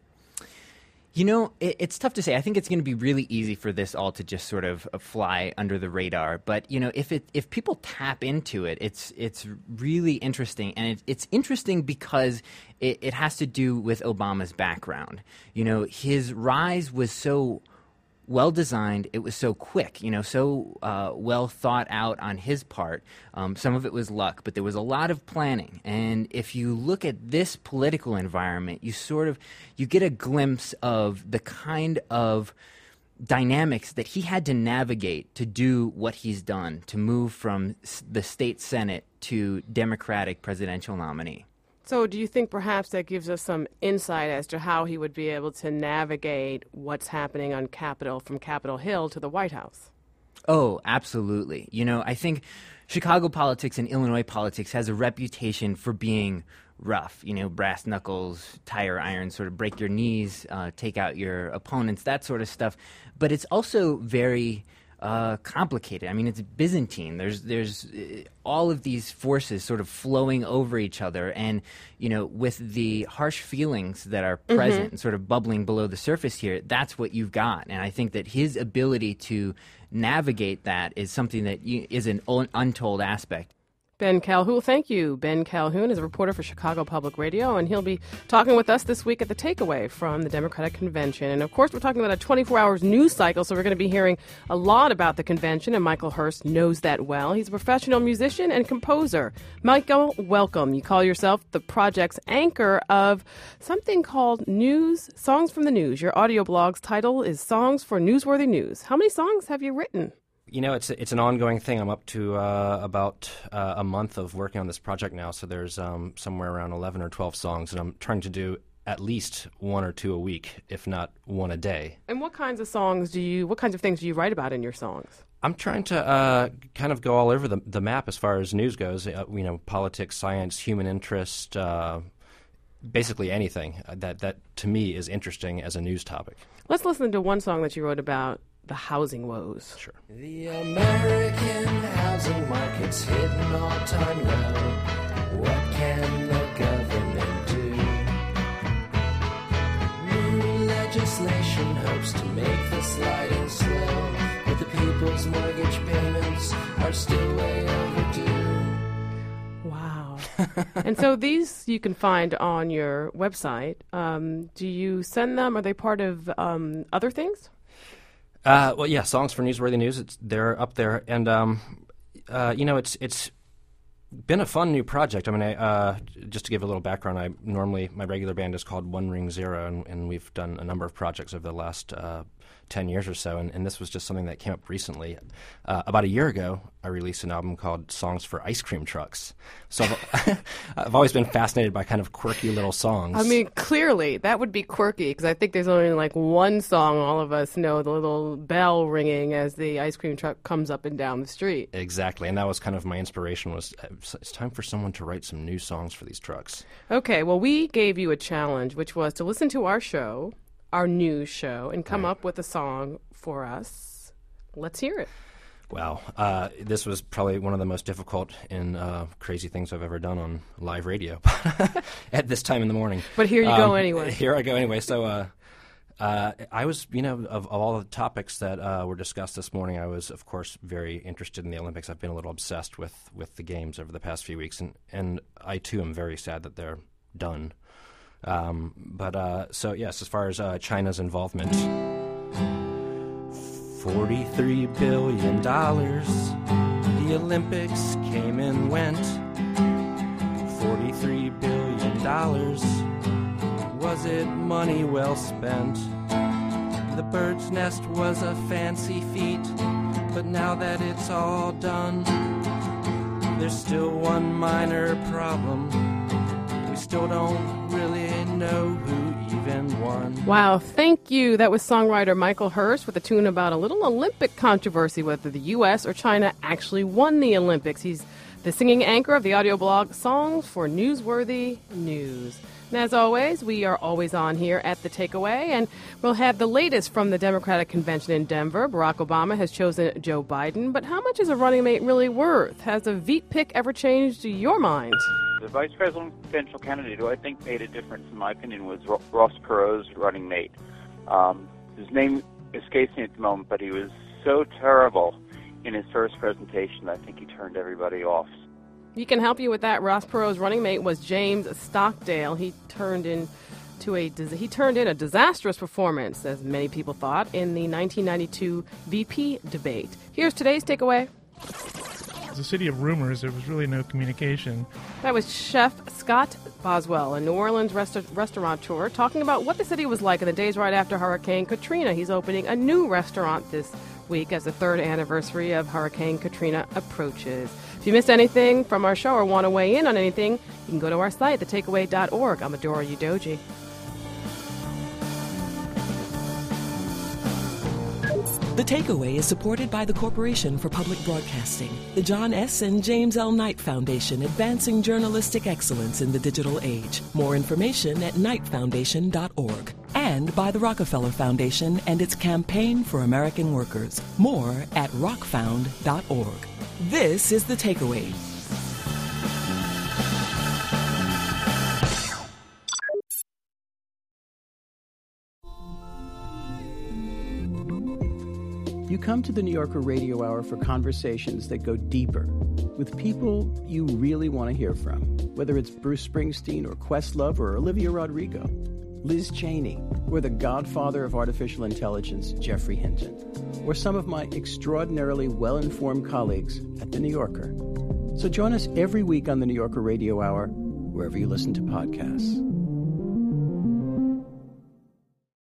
You know, it, it's tough to say. I think it's going to be really easy for this all to just sort of uh, fly under the radar. But, you know, if it if people tap into it, it's it's really interesting. And it, it's interesting because it, it has to do with Obama's background. You know, his rise was so well designed. It was so quick, you know, so uh, well thought out on his part. Um, some of it was luck, but there was a lot of planning. And if you look at this political environment, you sort of you get a glimpse of the kind of dynamics that he had to navigate to do what he's done, to move from s- the state Senate to Democratic presidential nominee. So do you think perhaps that gives us some insight as to how he would be able to navigate what's happening on Capitol, from Capitol Hill to the White House? Oh, absolutely. You know, I think Chicago politics and Illinois politics has a reputation for being rough, you know, brass knuckles, tire iron, sort of break your knees, uh, take out your opponents, that sort of stuff. But it's also very uh, complicated. I mean, it's Byzantine. There's there's uh, all of these forces sort of flowing over each other. And, you know, with the harsh feelings that are present Mhm. and sort of bubbling below the surface here, that's what you've got. And I think that his ability to navigate that is something that you, is an un- untold aspect. Ben Calhoun, thank you. Ben Calhoun is a reporter for Chicago Public Radio, and he'll be talking with us this week at The Takeaway from the Democratic Convention. And, of course, we're talking about a twenty-four hours news cycle, so we're going to be hearing a lot about the convention, and Michael Hurst knows that well. He's a professional musician and composer. Michael, welcome. You call yourself the project's anchor of something called News, Songs from the News. Your audio blog's title is Songs for Newsworthy News. How many songs have you written? You know, it's it's an ongoing thing. I'm up to uh, about uh, a month of working on this project now, so there's um, somewhere around eleven or twelve songs, and I'm trying to do at least one or two a week, if not one a day. And what kinds of songs do you, what kinds of things do you write about in your songs? I'm trying to uh, kind of go all over the, the map as far as news goes, uh, you know, politics, science, human interest, uh, basically anything that, that to me is interesting as a news topic. Let's listen to one song that you wrote about the housing woes. Sure. The American housing market's hitting all-time low. What can the government do? New legislation hopes to make the sliding slow, but the people's mortgage payments are still way overdue. Wow. And so these you can find on your website. Um, do you send them? Are they part of um, other things? Uh, well, yeah, Songs for Newsworthy News. It's they're up there, and um, uh, you know, it's it's been a fun new project. I mean, I, uh, just to give a little background, I normally my regular band is called One Ring Zero, and, and we've done a number of projects over the last uh, ten years or so, and, and this was just something that came up recently. Uh, about a year ago, I released an album called Songs for Ice Cream Trucks. So I've, I've always been fascinated by kind of quirky little songs. I mean, clearly, that would be quirky, because I think there's only like one song all of us know, the little bell ringing as the ice cream truck comes up and down the street. Exactly, and that was kind of my inspiration was it's time for someone to write some new songs for these trucks. Okay, well, we gave you a challenge, which was to listen to our show, our news show, and come right. up with a song for us. Let's hear it. Wow. Uh, this was probably one of the most difficult and uh, crazy things I've ever done on live radio at this time in the morning. But here you um, go anyway. Here I go anyway. So uh, uh, I was, you know, of, of all the topics that uh, were discussed this morning, I was, of course, very interested in the Olympics. I've been a little obsessed with, with the games over the past few weeks, and, and I, too, am very sad that they're done. Um, but uh, so, yes, as far as uh, China's involvement, forty-three billion dollars, the Olympics came and went. forty-three billion dollars, was it money well spent? The bird's nest was a fancy feat, but now that it's all done, there's still one minor problem. We still don't really know who even won. Wow, thank you. That was songwriter Michael Hurst with a tune about a little Olympic controversy whether the U S or China actually won the Olympics. He's the singing anchor of the audio blog Songs for Newsworthy News. And as always, we are always on here at The Takeaway, and we'll have the latest from the Democratic Convention in Denver. Barack Obama has chosen Joe Biden, but how much is a running mate really worth? Has a Veep pick ever changed your mind? The vice presidential candidate who I think made a difference, in my opinion, was Ross Perot's running mate. Um, his name escapes me at the moment, but he was so terrible in his first presentation, I think he turned everybody off. He can help you with that. Ross Perot's running mate was James Stockdale. He turned in to a he turned in a disastrous performance, as many people thought, in the nineteen ninety-two V P debate. Here's today's takeaway. It's a city of rumors. There was really no communication. That was Chef Scott Boswell, a New Orleans resta- restaurateur, talking about what the city was like in the days right after Hurricane Katrina. He's opening a new restaurant this week as the third anniversary of Hurricane Katrina approaches. If you missed anything from our show or want to weigh in on anything, you can go to our site, the takeaway dot org. I'm Adora Udoji. The Takeaway is supported by the Corporation for Public Broadcasting, the John S. and James L. Knight Foundation, advancing journalistic excellence in the digital age. More information at knight foundation dot org. And by the Rockefeller Foundation and its Campaign for American Workers. More at rock found dot org. This is The Takeaway. You come to the New Yorker Radio Hour for conversations that go deeper with people you really want to hear from, whether it's Bruce Springsteen or Questlove or Olivia Rodrigo, Liz Cheney, or the godfather of artificial intelligence, Jeffrey Hinton, or some of my extraordinarily well-informed colleagues at The New Yorker. So join us every week on the New Yorker Radio Hour, wherever you listen to podcasts.